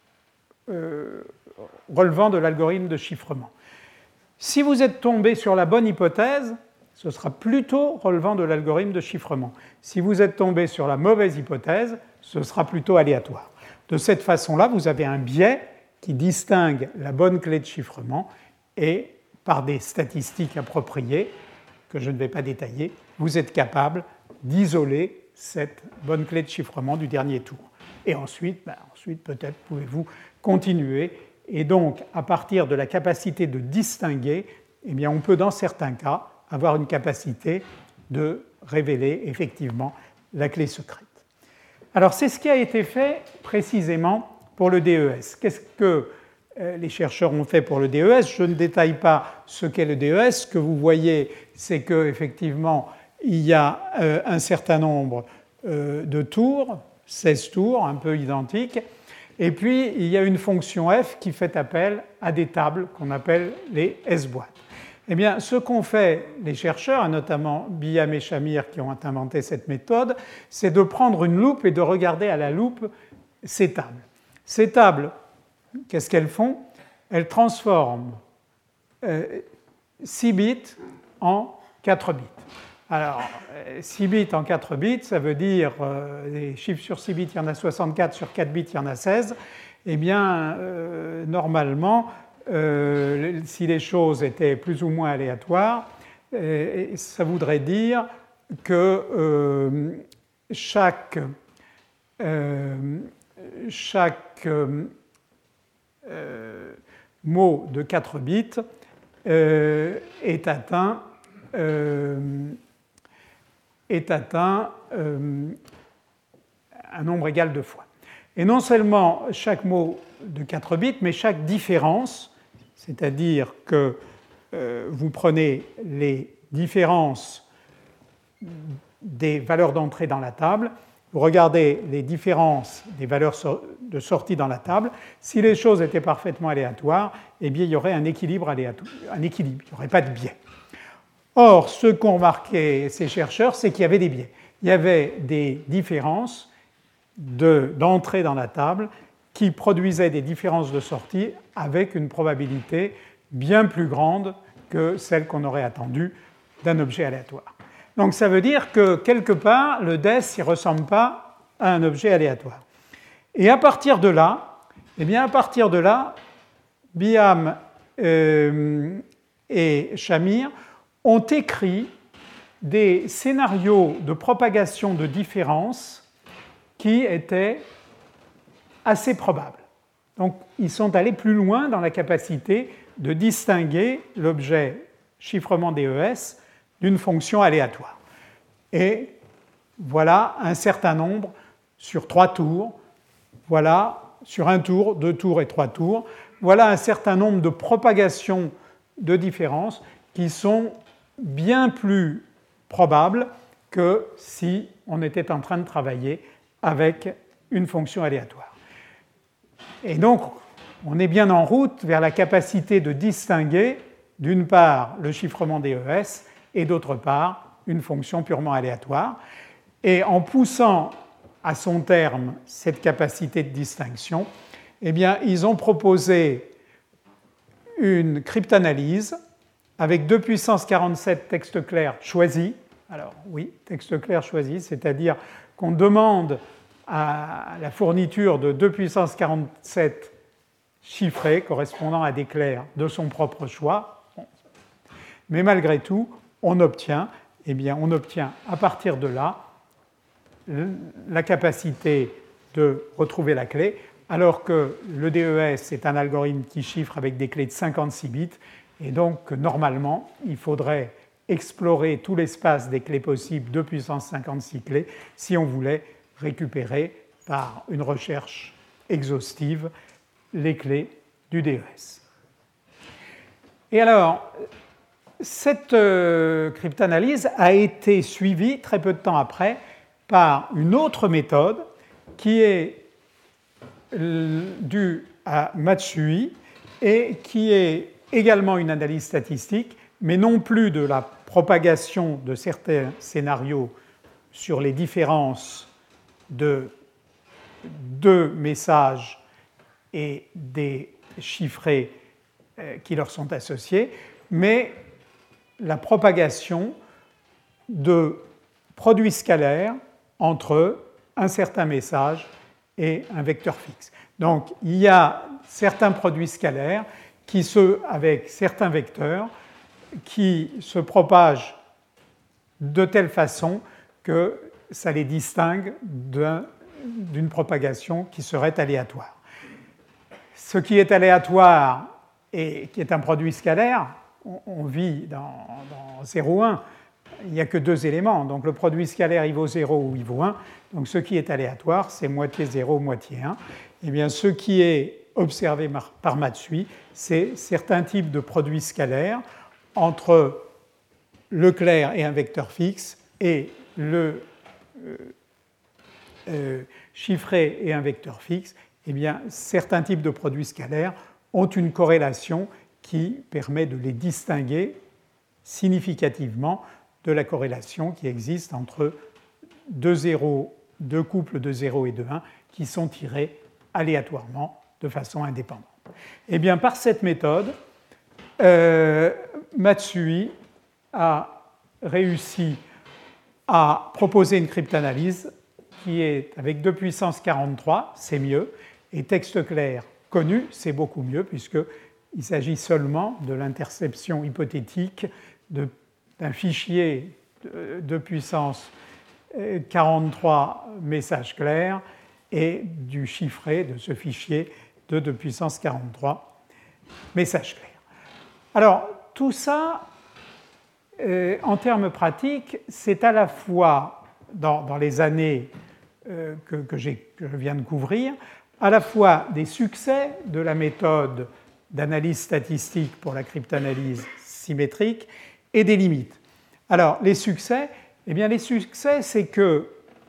euh, relevant de l'algorithme de chiffrement. Si vous êtes tombé sur la bonne hypothèse, ce sera plutôt relevant de l'algorithme de chiffrement. Si vous êtes tombé sur la mauvaise hypothèse, ce sera plutôt aléatoire. De cette façon-là, vous avez un biais qui distingue la bonne clé de chiffrement et, par des statistiques appropriées, que je ne vais pas détailler, vous êtes capable d'isoler cette bonne clé de chiffrement du dernier tour. Et ensuite, ben, ensuite peut-être pouvez-vous continuer. Et donc, à partir de la capacité de distinguer, eh bien, on peut, dans certains cas, avoir une capacité de révéler effectivement la clé secrète. Alors, c'est ce qui a été fait précisément pour le D E S. Qu'est-ce que euh, les chercheurs ont fait pour le D E S? Je ne détaille pas ce qu'est le D E S. Ce que vous voyez, c'est qu'effectivement, il y a euh, un certain nombre euh, de tours, seize tours, un peu identiques. Et puis, il y a une fonction f qui fait appel à des tables qu'on appelle les S-boîtes. Eh bien, ce qu'ont fait les chercheurs, et notamment Biam et Shamir qui ont inventé cette méthode, c'est de prendre une loupe et de regarder à la loupe ces tables. Ces tables, qu'est-ce qu'elles font? Elles transforment euh, six bits en quatre bits. Alors, six bits en quatre bits, ça veut dire, euh, les chiffres sur six bits, il y en a soixante-quatre, sur quatre bits, il y en a seize. Eh bien, euh, normalement, euh, si les choses étaient plus ou moins aléatoires, euh, ça voudrait dire que euh, chaque, euh, chaque euh, mot de quatre bits euh, est atteint euh, est atteint euh, un nombre égal de fois. Et non seulement chaque mot de quatre bits, mais chaque différence, c'est-à-dire que euh, vous prenez les différences des valeurs d'entrée dans la table, vous regardez les différences des valeurs de sortie dans la table. Si les choses étaient parfaitement aléatoires, eh bien, il y aurait un équilibre aléatoire, un équilibre, il n'y aurait pas de biais. Or, ce qu'ont remarqué ces chercheurs, c'est qu'il y avait des biais. Il y avait des différences de, d'entrée dans la table qui produisaient des différences de sortie avec une probabilité bien plus grande que celle qu'on aurait attendue d'un objet aléatoire. Donc ça veut dire que quelque part, le D E S ne ressemble pas à un objet aléatoire. Et à partir de là, eh bien à partir de là, Biam euh, et Shamir ont écrit des scénarios de propagation de différences qui étaient assez probables. Donc, ils sont allés plus loin dans la capacité de distinguer l'objet chiffrement D E S d'une fonction aléatoire. Et voilà un certain nombre sur trois tours, voilà sur un tour, deux tours et trois tours, voilà un certain nombre de propagations de différences qui sont bien plus probable que si on était en train de travailler avec une fonction aléatoire. Et donc, on est bien en route vers la capacité de distinguer, d'une part, le chiffrement D E S et d'autre part, une fonction purement aléatoire. Et en poussant à son terme cette capacité de distinction, eh bien, ils ont proposé une cryptanalyse avec deux puissance quarante-sept textes clairs choisis. Alors oui, texte clair choisi, c'est-à-dire qu'on demande à la fourniture de deux puissance quarante-sept chiffrés correspondant à des clairs de son propre choix. Mais malgré tout, on obtient, eh bien, on obtient à partir de là la capacité de retrouver la clé, alors que le D E S est un algorithme qui chiffre avec des clés de cinquante-six bits, et donc normalement, il faudrait explorer tout l'espace des clés possibles de puissance cinquante-six clés si on voulait récupérer par une recherche exhaustive les clés du D E S. Et alors, cette euh, cryptanalyse a été suivie très peu de temps après par une autre méthode qui est due à Matsui et qui est également une analyse statistique, mais non plus de la propagation de certains scénarios sur les différences de deux messages et des chiffrés qui leur sont associés, mais la propagation de produits scalaires entre un certain message et un vecteur fixe. Donc, il y a certains produits scalaires qui se, avec certains vecteurs qui se propagent de telle façon que ça les distingue d'un, d'une propagation qui serait aléatoire. Ce qui est aléatoire et qui est un produit scalaire, on, on vit dans, dans zéro un, il n'y a que deux éléments. Donc le produit scalaire, il vaut zéro ou il vaut un. Donc ce qui est aléatoire, c'est moitié zéro, moitié un. Et bien ce qui est observé par Matsui, c'est certains types de produits scalaires entre le clair et un vecteur fixe et le euh, euh, chiffré et un vecteur fixe. Eh bien, certains types de produits scalaires ont une corrélation qui permet de les distinguer significativement de la corrélation qui existe entre deux zéros, deux couples de zéro et de un qui sont tirés aléatoirement de façon indépendante. Eh bien, par cette méthode, euh, Matsui a réussi à proposer une cryptanalyse qui est avec deux puissance quarante-trois, c'est mieux, et texte clair connu, c'est beaucoup mieux, puisqu'il s'agit seulement de l'interception hypothétique de, d'un fichier de, de puissance quarante-trois messages clairs et du chiffré de ce fichier de deux puissance quarante-trois messages clairs. Alors, tout ça, euh, en termes pratiques, c'est à la fois, dans, dans les années euh, que, que, j'ai, que je viens de couvrir, à la fois des succès de la méthode d'analyse statistique pour la cryptanalyse symétrique et des limites. Alors, les succès, eh bien, les succès, c'est que,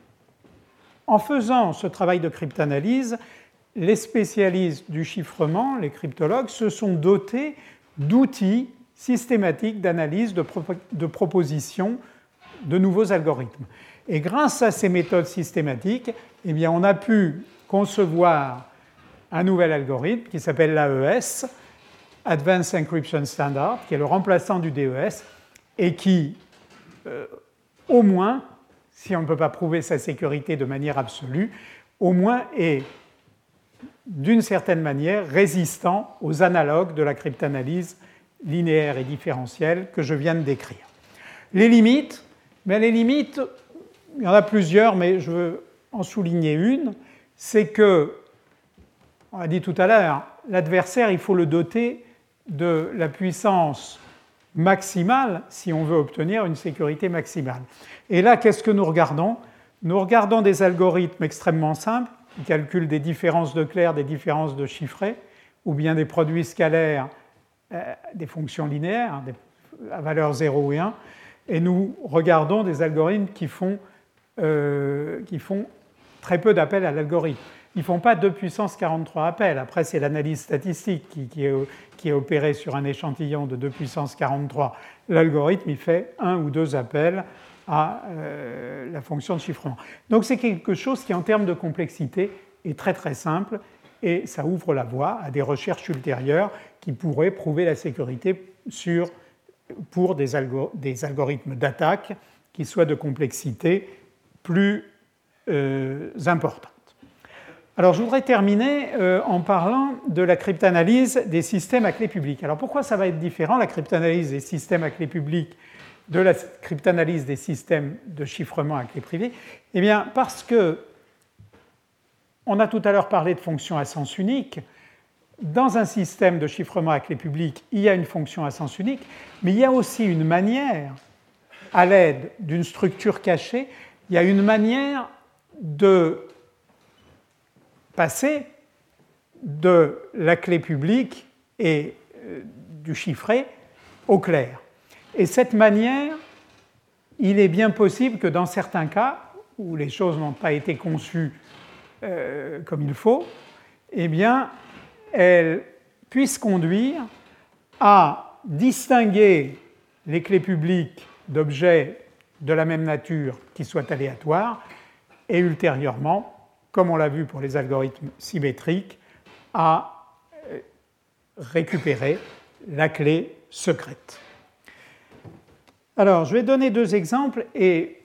en faisant ce travail de cryptanalyse, les spécialistes du chiffrement, les cryptologues, se sont dotés d'outils systématiques d'analyse de, pro- de propositions de nouveaux algorithmes. Et grâce à ces méthodes systématiques, eh bien, on a pu concevoir un nouvel algorithme qui s'appelle l'A E S, Advanced Encryption Standard, qui est le remplaçant du D E S et qui, euh, au moins, si on ne peut pas prouver sa sécurité de manière absolue, au moins est d'une certaine manière résistant aux analogues de la cryptanalyse linéaire et différentielle que je viens de décrire. Les limites, mais les limites, il y en a plusieurs, mais je veux en souligner une, c'est que, on a dit tout à l'heure, l'adversaire, il faut le doter de la puissance maximale si on veut obtenir une sécurité maximale. Et là, qu'est-ce que nous regardons ? Nous regardons des algorithmes extrêmement simples qui calculent des différences de clairs, des différences de chiffrés, ou bien des produits scalaires, euh, des fonctions linéaires, des, à valeur zéro et un, et nous regardons des algorithmes qui font, euh, qui font très peu d'appels à l'algorithme. Ils ne font pas deux puissance quarante-trois appels. Après, c'est l'analyse statistique qui, qui, est, qui est opérée sur un échantillon de deux puissance quarante-trois. L'algorithme, il fait un ou deux appels à euh, la fonction de chiffrement. Donc, c'est quelque chose qui, en termes de complexité, est très très simple et ça ouvre la voie à des recherches ultérieures qui pourraient prouver la sécurité sur, pour des, algo, des algorithmes d'attaque qui soient de complexité plus euh, importante. Alors, je voudrais terminer euh, en parlant de la cryptanalyse des systèmes à clé publique. Alors, pourquoi ça va être différent, la cryptanalyse des systèmes à clé publique, de la cryptanalyse des systèmes de chiffrement à clé privée? Eh bien, parce que on a tout à l'heure parlé de fonctions à sens unique. Dans un système de chiffrement à clé publique, il y a une fonction à sens unique, mais il y a aussi une manière, à l'aide d'une structure cachée, il y a une manière de passer de la clé publique et du chiffré au clair. Et cette manière, il est bien possible que dans certains cas, où les choses n'ont pas été conçues euh, comme il faut, eh bien, elle puisse conduire à distinguer les clés publiques d'objets de la même nature qui soient aléatoires et ultérieurement, comme on l'a vu pour les algorithmes symétriques, à récupérer la clé secrète. Alors, je vais donner deux exemples et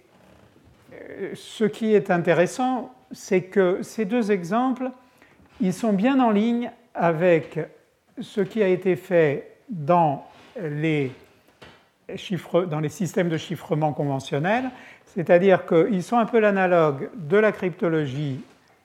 ce qui est intéressant, c'est que ces deux exemples, ils sont bien en ligne avec ce qui a été fait dans les, chiffres, dans les systèmes de chiffrement conventionnels, c'est-à-dire qu'ils sont un peu l'analogue de la cryptologie,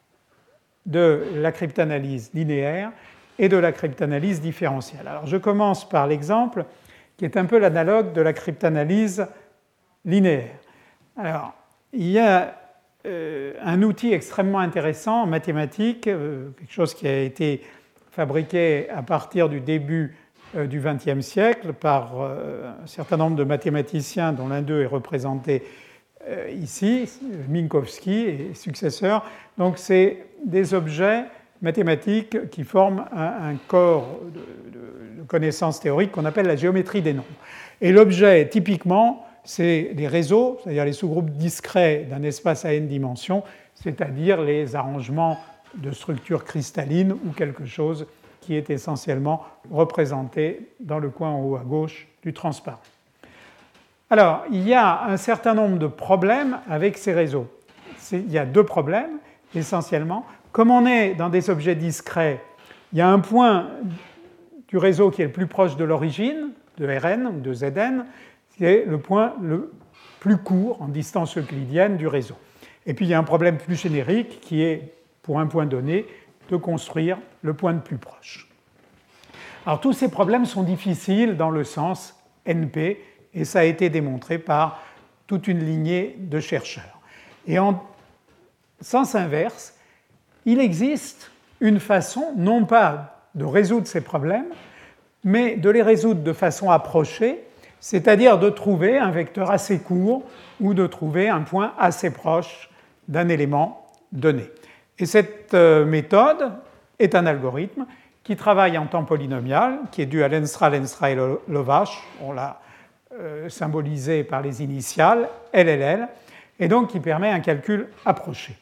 de la cryptanalyse linéaire et de la cryptanalyse différentielle. Alors, je commence par l'exemple qui est un peu l'analogue de la cryptanalyse linéaire. Alors, il y a euh, un outil extrêmement intéressant en mathématiques, euh, quelque chose qui a été fabriqué à partir du début euh, du vingtième siècle par euh, un certain nombre de mathématiciens, dont l'un d'eux est représenté euh, ici, Minkowski et successeurs. Donc, c'est des objets mathématiques qui forment un, un corps de, de, de connaissances théoriques qu'on appelle la géométrie des nombres. Et l'objet, typiquement, c'est les réseaux, c'est-à-dire les sous-groupes discrets d'un espace à n dimensions, c'est-à-dire les arrangements de structures cristallines ou quelque chose qui est essentiellement représenté dans le coin en haut à gauche du transparent. Alors, il y a un certain nombre de problèmes avec ces réseaux. Il y a deux problèmes, essentiellement. Comme on est dans des objets discrets, il y a un point du réseau qui est le plus proche de l'origine, de Rn ou de Zn, qui est le point le plus court en distance euclidienne du réseau. Et puis il y a un problème plus générique qui est, pour un point donné, de construire le point le plus proche. Alors tous ces problèmes sont difficiles dans le sens N P, et ça a été démontré par toute une lignée de chercheurs. Et en sens inverse, il existe une façon, non pas de résoudre ces problèmes, mais de les résoudre de façon approchée, c'est-à-dire de trouver un vecteur assez court ou de trouver un point assez proche d'un élément donné. Et cette méthode est un algorithme qui travaille en temps polynomial, qui est dû à Lenstra, Lenstra et Lovász. On l'a euh, symbolisé par les initiales L L L, et donc qui permet un calcul approché.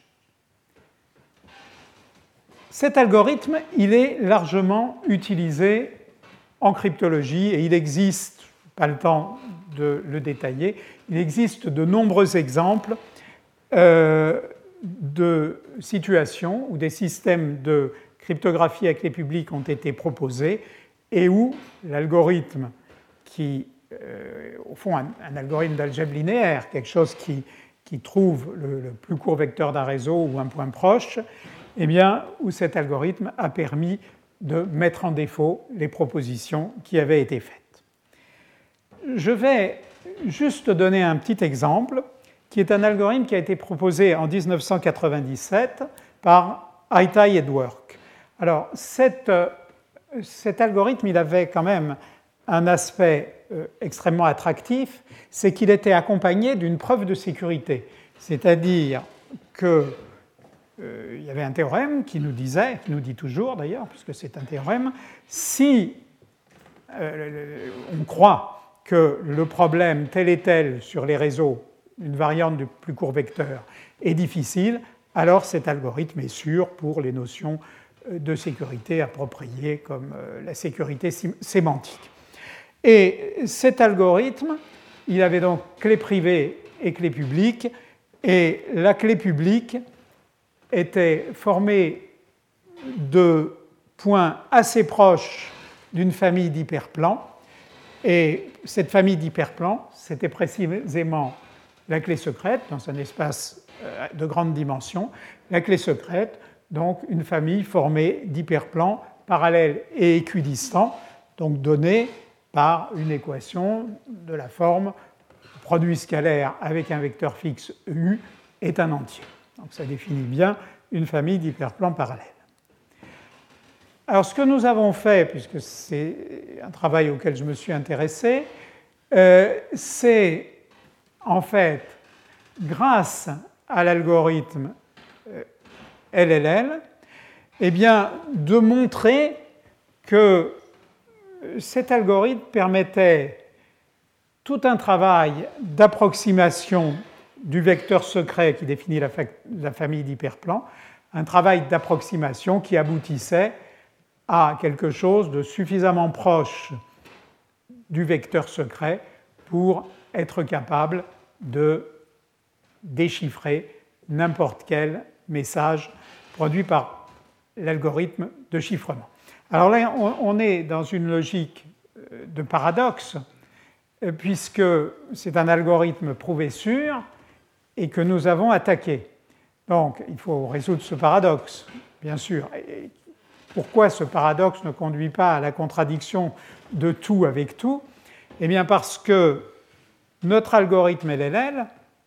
Cet algorithme, il est largement utilisé en cryptologie et il existe, pas le temps de le détailler, il existe de nombreux exemples euh, de situations où des systèmes de cryptographie à clé publique ont été proposés et où l'algorithme qui, euh, au fond, un, un algorithme d'algèbre linéaire, quelque chose qui, qui trouve le, le plus court vecteur d'un réseau ou un point proche, eh bien, où cet algorithme a permis de mettre en défaut les propositions qui avaient été faites. Je vais juste donner un petit exemple, qui est un algorithme qui a été proposé en dix-neuf cent quatre-vingt-dix-sept par Aitai et Dwork. Alors, cette, cet algorithme, il avait quand même un aspect euh, extrêmement attractif, c'est qu'il était accompagné d'une preuve de sécurité. C'est-à-dire que Euh, il y avait un théorème qui nous disait, qui nous dit toujours d'ailleurs, puisque c'est un théorème, si euh, on croit que le problème tel et tel sur les réseaux, une variante du plus court vecteur, est difficile, alors cet algorithme est sûr pour les notions de sécurité appropriées comme euh, la sécurité sémantique. Et cet algorithme, il avait donc clé privée et clé publique, et la clé publique était formée de points assez proches d'une famille d'hyperplans. Et cette famille d'hyperplans, c'était précisément la clé secrète dans un espace de grande dimension. La clé secrète, donc une famille formée d'hyperplans parallèles et équidistants, donc donnée par une équation de la forme produit scalaire avec un vecteur fixe U est un entier. Donc ça définit bien une famille d'hyperplans parallèles. Alors ce que nous avons fait, puisque c'est un travail auquel je me suis intéressé, euh, c'est en fait, grâce à l'algorithme euh, L L L, eh bien, de montrer que cet algorithme permettait tout un travail d'approximation du vecteur secret qui définit la, fa la famille d'hyperplans, un travail d'approximation qui aboutissait à quelque chose de suffisamment proche du vecteur secret pour être capable de déchiffrer n'importe quel message produit par l'algorithme de chiffrement. Alors là, on est dans une logique de paradoxe, puisque c'est un algorithme prouvé sûr et que nous avons attaqué. Donc, il faut résoudre ce paradoxe, bien sûr. Et pourquoi ce paradoxe ne conduit pas à la contradiction de tout avec tout? Eh bien, parce que notre algorithme L L L,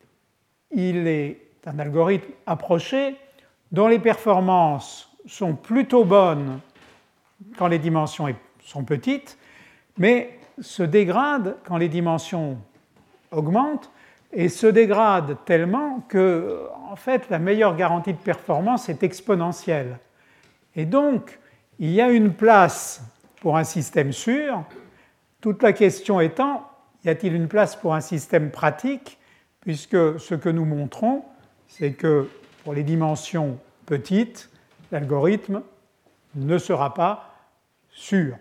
il est un algorithme approché dont les performances sont plutôt bonnes quand les dimensions sont petites, mais se dégradent quand les dimensions augmentent, et se dégradent tellement que, en fait, la meilleure garantie de performance est exponentielle. Et donc, il y a une place pour un système sûr. Toute la question étant, y a-t-il une place pour un système pratique, puisque ce que nous montrons, c'est que pour les dimensions petites, l'algorithme ne sera pas sûr,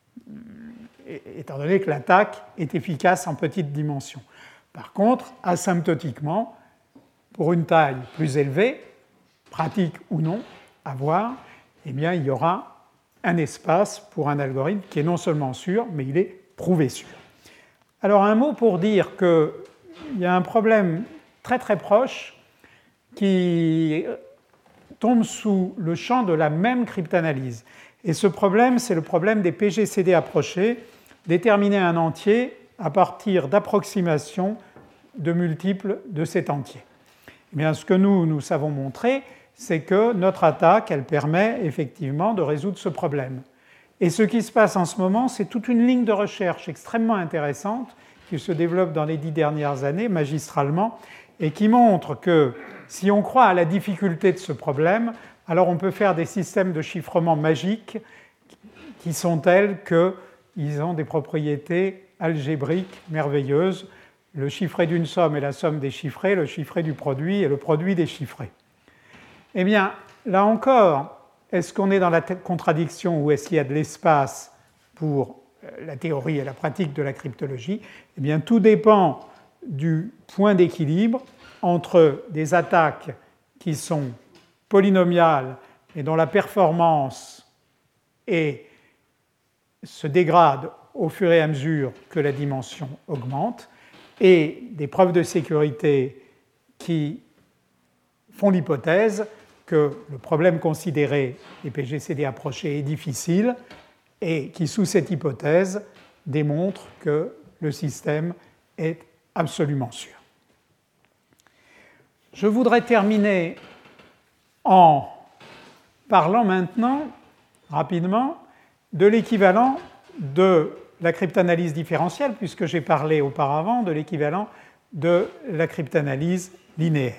étant donné que l'attaque est efficace en petite dimension. Par contre, asymptotiquement, pour une taille plus élevée, pratique ou non, à voir, eh bien, il y aura un espace pour un algorithme qui est non seulement sûr, mais il est prouvé sûr. Alors, un mot pour dire qu'il y a un problème très très proche qui tombe sous le champ de la même cryptanalyse. Et ce problème, c'est le problème des P G C D approchés, déterminer un entier à partir d'approximations de multiples de cet entier. Eh bien, ce que nous, nous savons montrer, c'est que notre attaque, elle permet effectivement de résoudre ce problème. Et ce qui se passe en ce moment, c'est toute une ligne de recherche extrêmement intéressante qui se développe dans les dix dernières années magistralement et qui montre que si on croit à la difficulté de ce problème, alors on peut faire des systèmes de chiffrement magiques qui sont tels qu'ils ont des propriétés algébriques merveilleuses. Le chiffré d'une somme est la somme des chiffrés, le chiffré du produit est le produit des chiffrés. Eh bien, là encore, est-ce qu'on est dans la contradiction ou est-ce qu'il y a de l'espace pour la théorie et la pratique de la cryptologie? Eh bien, tout dépend du point d'équilibre entre des attaques qui sont polynomiales et dont la performance est, se dégrade au fur et à mesure que la dimension augmente, et des preuves de sécurité qui font l'hypothèse que le problème considéré des P G C D approchés est difficile et qui, sous cette hypothèse, démontre que le système est absolument sûr. Je voudrais terminer en parlant maintenant, rapidement, de l'équivalent de la cryptanalyse différentielle, puisque j'ai parlé auparavant de l'équivalent de la cryptanalyse linéaire.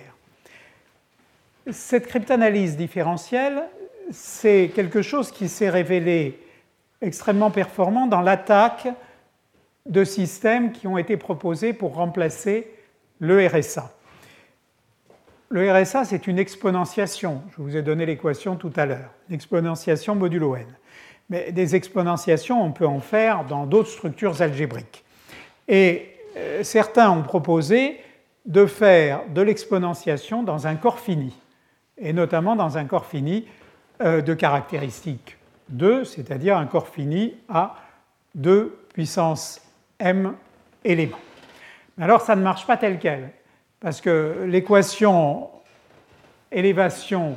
Cette cryptanalyse différentielle, c'est quelque chose qui s'est révélé extrêmement performant dans l'attaque de systèmes qui ont été proposés pour remplacer le R S A. Le R S A, c'est une exponentiation. Je vous ai donné l'équation tout à l'heure, l'exponentiation modulo n. Mais des exponentiations, on peut en faire dans d'autres structures algébriques. Et euh, certains ont proposé de faire de l'exponentiation dans un corps fini, et notamment dans un corps fini euh, de caractéristique deux, c'est-à-dire un corps fini à deux puissance m éléments. Alors ça ne marche pas tel quel, parce que l'équation élévation,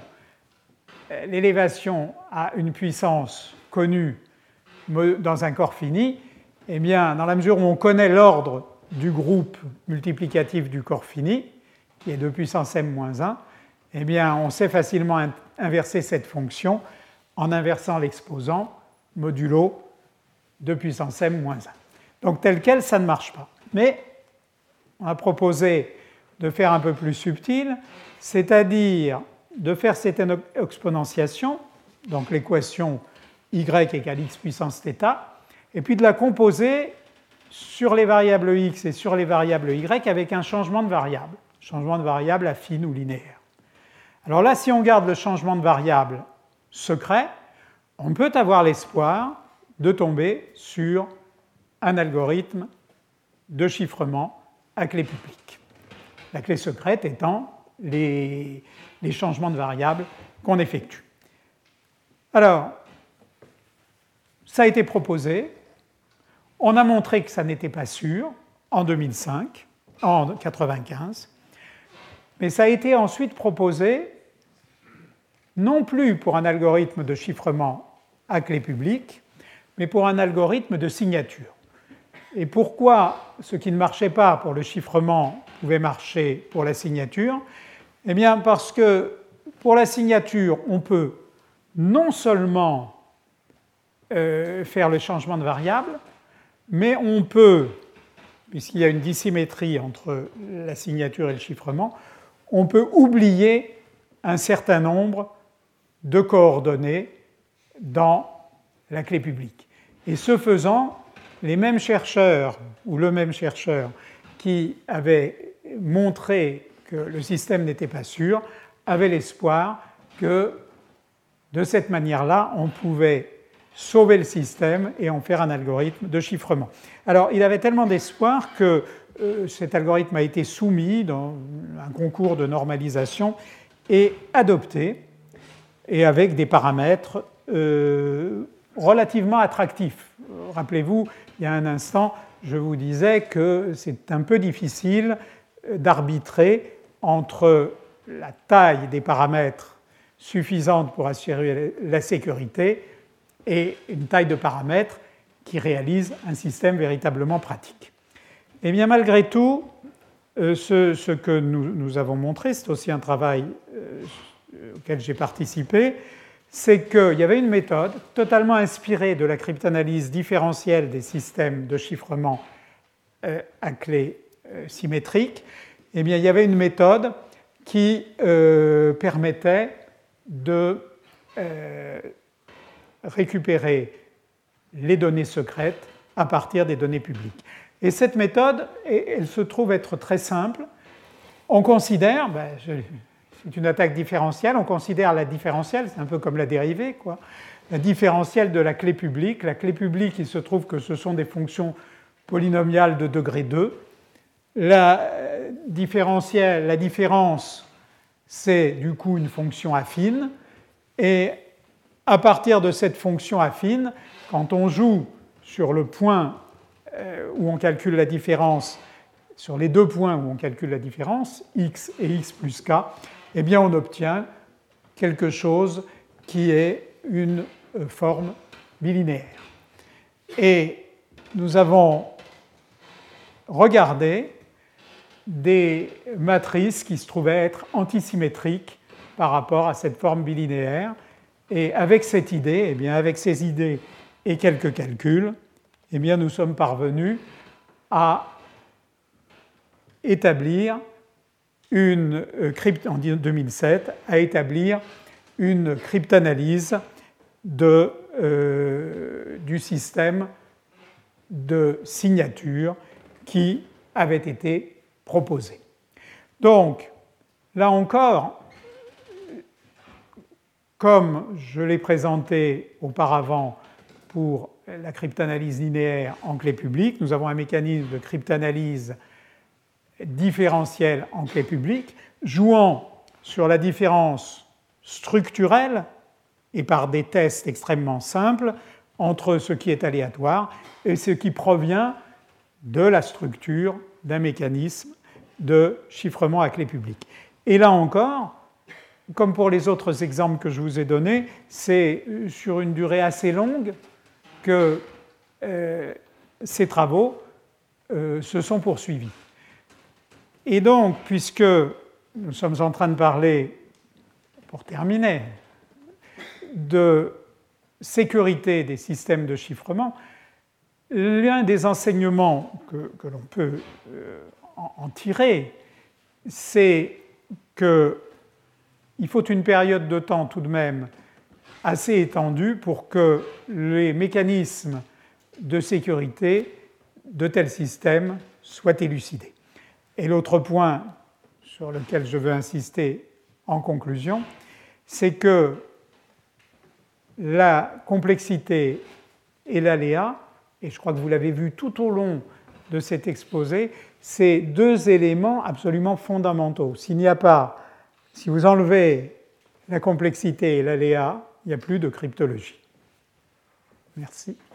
l'élévation à une puissance connue dans un corps fini, eh bien, dans la mesure où on connaît l'ordre du groupe multiplicatif du corps fini, qui est deux puissance m moins un, eh bien, on sait facilement inverser cette fonction en inversant l'exposant modulo deux puissance m moins un. Donc, tel quel, ça ne marche pas. Mais on a proposé de faire un peu plus subtil, c'est-à-dire de faire cette exponentiation, donc l'équation y égale x puissance θ, et puis de la composer sur les variables x et sur les variables y avec un changement de variable, changement de variable affine ou linéaire. Alors là, si on garde le changement de variable secret, on peut avoir l'espoir de tomber sur un algorithme de chiffrement à clé publique. La clé secrète étant les, les changements de variables qu'on effectue. Alors, ça a été proposé. On a montré que ça n'était pas sûr en deux mille cinq, en mille neuf cent quatre-vingt-quinze, mais ça a été ensuite proposé non plus pour un algorithme de chiffrement à clé publique, mais pour un algorithme de signature. Et pourquoi ce qui ne marchait pas pour le chiffrement pouvait marcher pour la signature? Eh bien parce que pour la signature, on peut non seulement euh, faire le changement de variable, mais on peut, puisqu'il y a une dissymétrie entre la signature et le chiffrement, on peut oublier un certain nombre de coordonnées dans la clé publique. Et ce faisant, les mêmes chercheurs, ou le même chercheur qui avait montré que le système n'était pas sûr, avait l'espoir que de cette manière-là, on pouvait sauver le système et en faire un algorithme de chiffrement. Alors, il avait tellement d'espoir que euh, cet algorithme a été soumis dans un concours de normalisation et adopté, et avec des paramètres euh, relativement attractifs. Rappelez-vous, il y a un instant, je vous disais que c'est un peu difficile d'arbitrer entre la taille des paramètres suffisante pour assurer la sécurité et une taille de paramètres qui réalise un système véritablement pratique. Et bien malgré tout, ce, ce que nous, nous avons montré, c'est aussi un travail auquel j'ai participé, c'est qu'il y avait une méthode totalement inspirée de la cryptanalyse différentielle des systèmes de chiffrement à clé symétrique. Eh bien, il y avait une méthode qui euh, permettait de euh, récupérer les données secrètes à partir des données publiques. Et cette méthode, elle se trouve être très simple. On considère, ben, je, c'est une attaque différentielle, on considère la différentielle, c'est un peu comme la dérivée, quoi. La différentielle de la clé publique. La clé publique, il se trouve que ce sont des fonctions polynomiales de degré deux. La différentielle, la différence, c'est du coup une fonction affine. Et à partir de cette fonction affine, quand on joue sur le point où on calcule la différence, sur les deux points où on calcule la différence, x et x plus k, eh bien on obtient quelque chose qui est une forme bilinéaire. Et nous avons regardé des matrices qui se trouvaient être antisymétriques par rapport à cette forme bilinéaire. Et avec cette idée, eh bien avec ces idées et quelques calculs, eh bien nous sommes parvenus à établir une crypt, en deux mille sept, à établir une cryptanalyse de, euh, du système de signature qui avait été proposé. Donc, là encore, comme je l'ai présenté auparavant pour la cryptanalyse linéaire en clé publique, nous avons un mécanisme de cryptanalyse différentielle en clé publique, jouant sur la différence structurelle et par des tests extrêmement simples entre ce qui est aléatoire et ce qui provient de la structure d'un mécanisme de chiffrement à clé publique. Et là encore, comme pour les autres exemples que je vous ai donnés, c'est sur une durée assez longue que euh, ces travaux euh, se sont poursuivis. Et donc, puisque nous sommes en train de parler, pour terminer, de sécurité des systèmes de chiffrement, l'un des enseignements que, que l'on peut euh, en, en tirer, c'est qu'il faut une période de temps tout de même assez étendue pour que les mécanismes de sécurité de tels systèmes soient élucidés. Et l'autre point sur lequel je veux insister en conclusion, c'est que la complexité et l'aléa, et je crois que vous l'avez vu tout au long de cet exposé, c'est deux éléments absolument fondamentaux. S'il n'y a pas, si vous enlevez la complexité et l'aléa, il n'y a plus de cryptologie. Merci.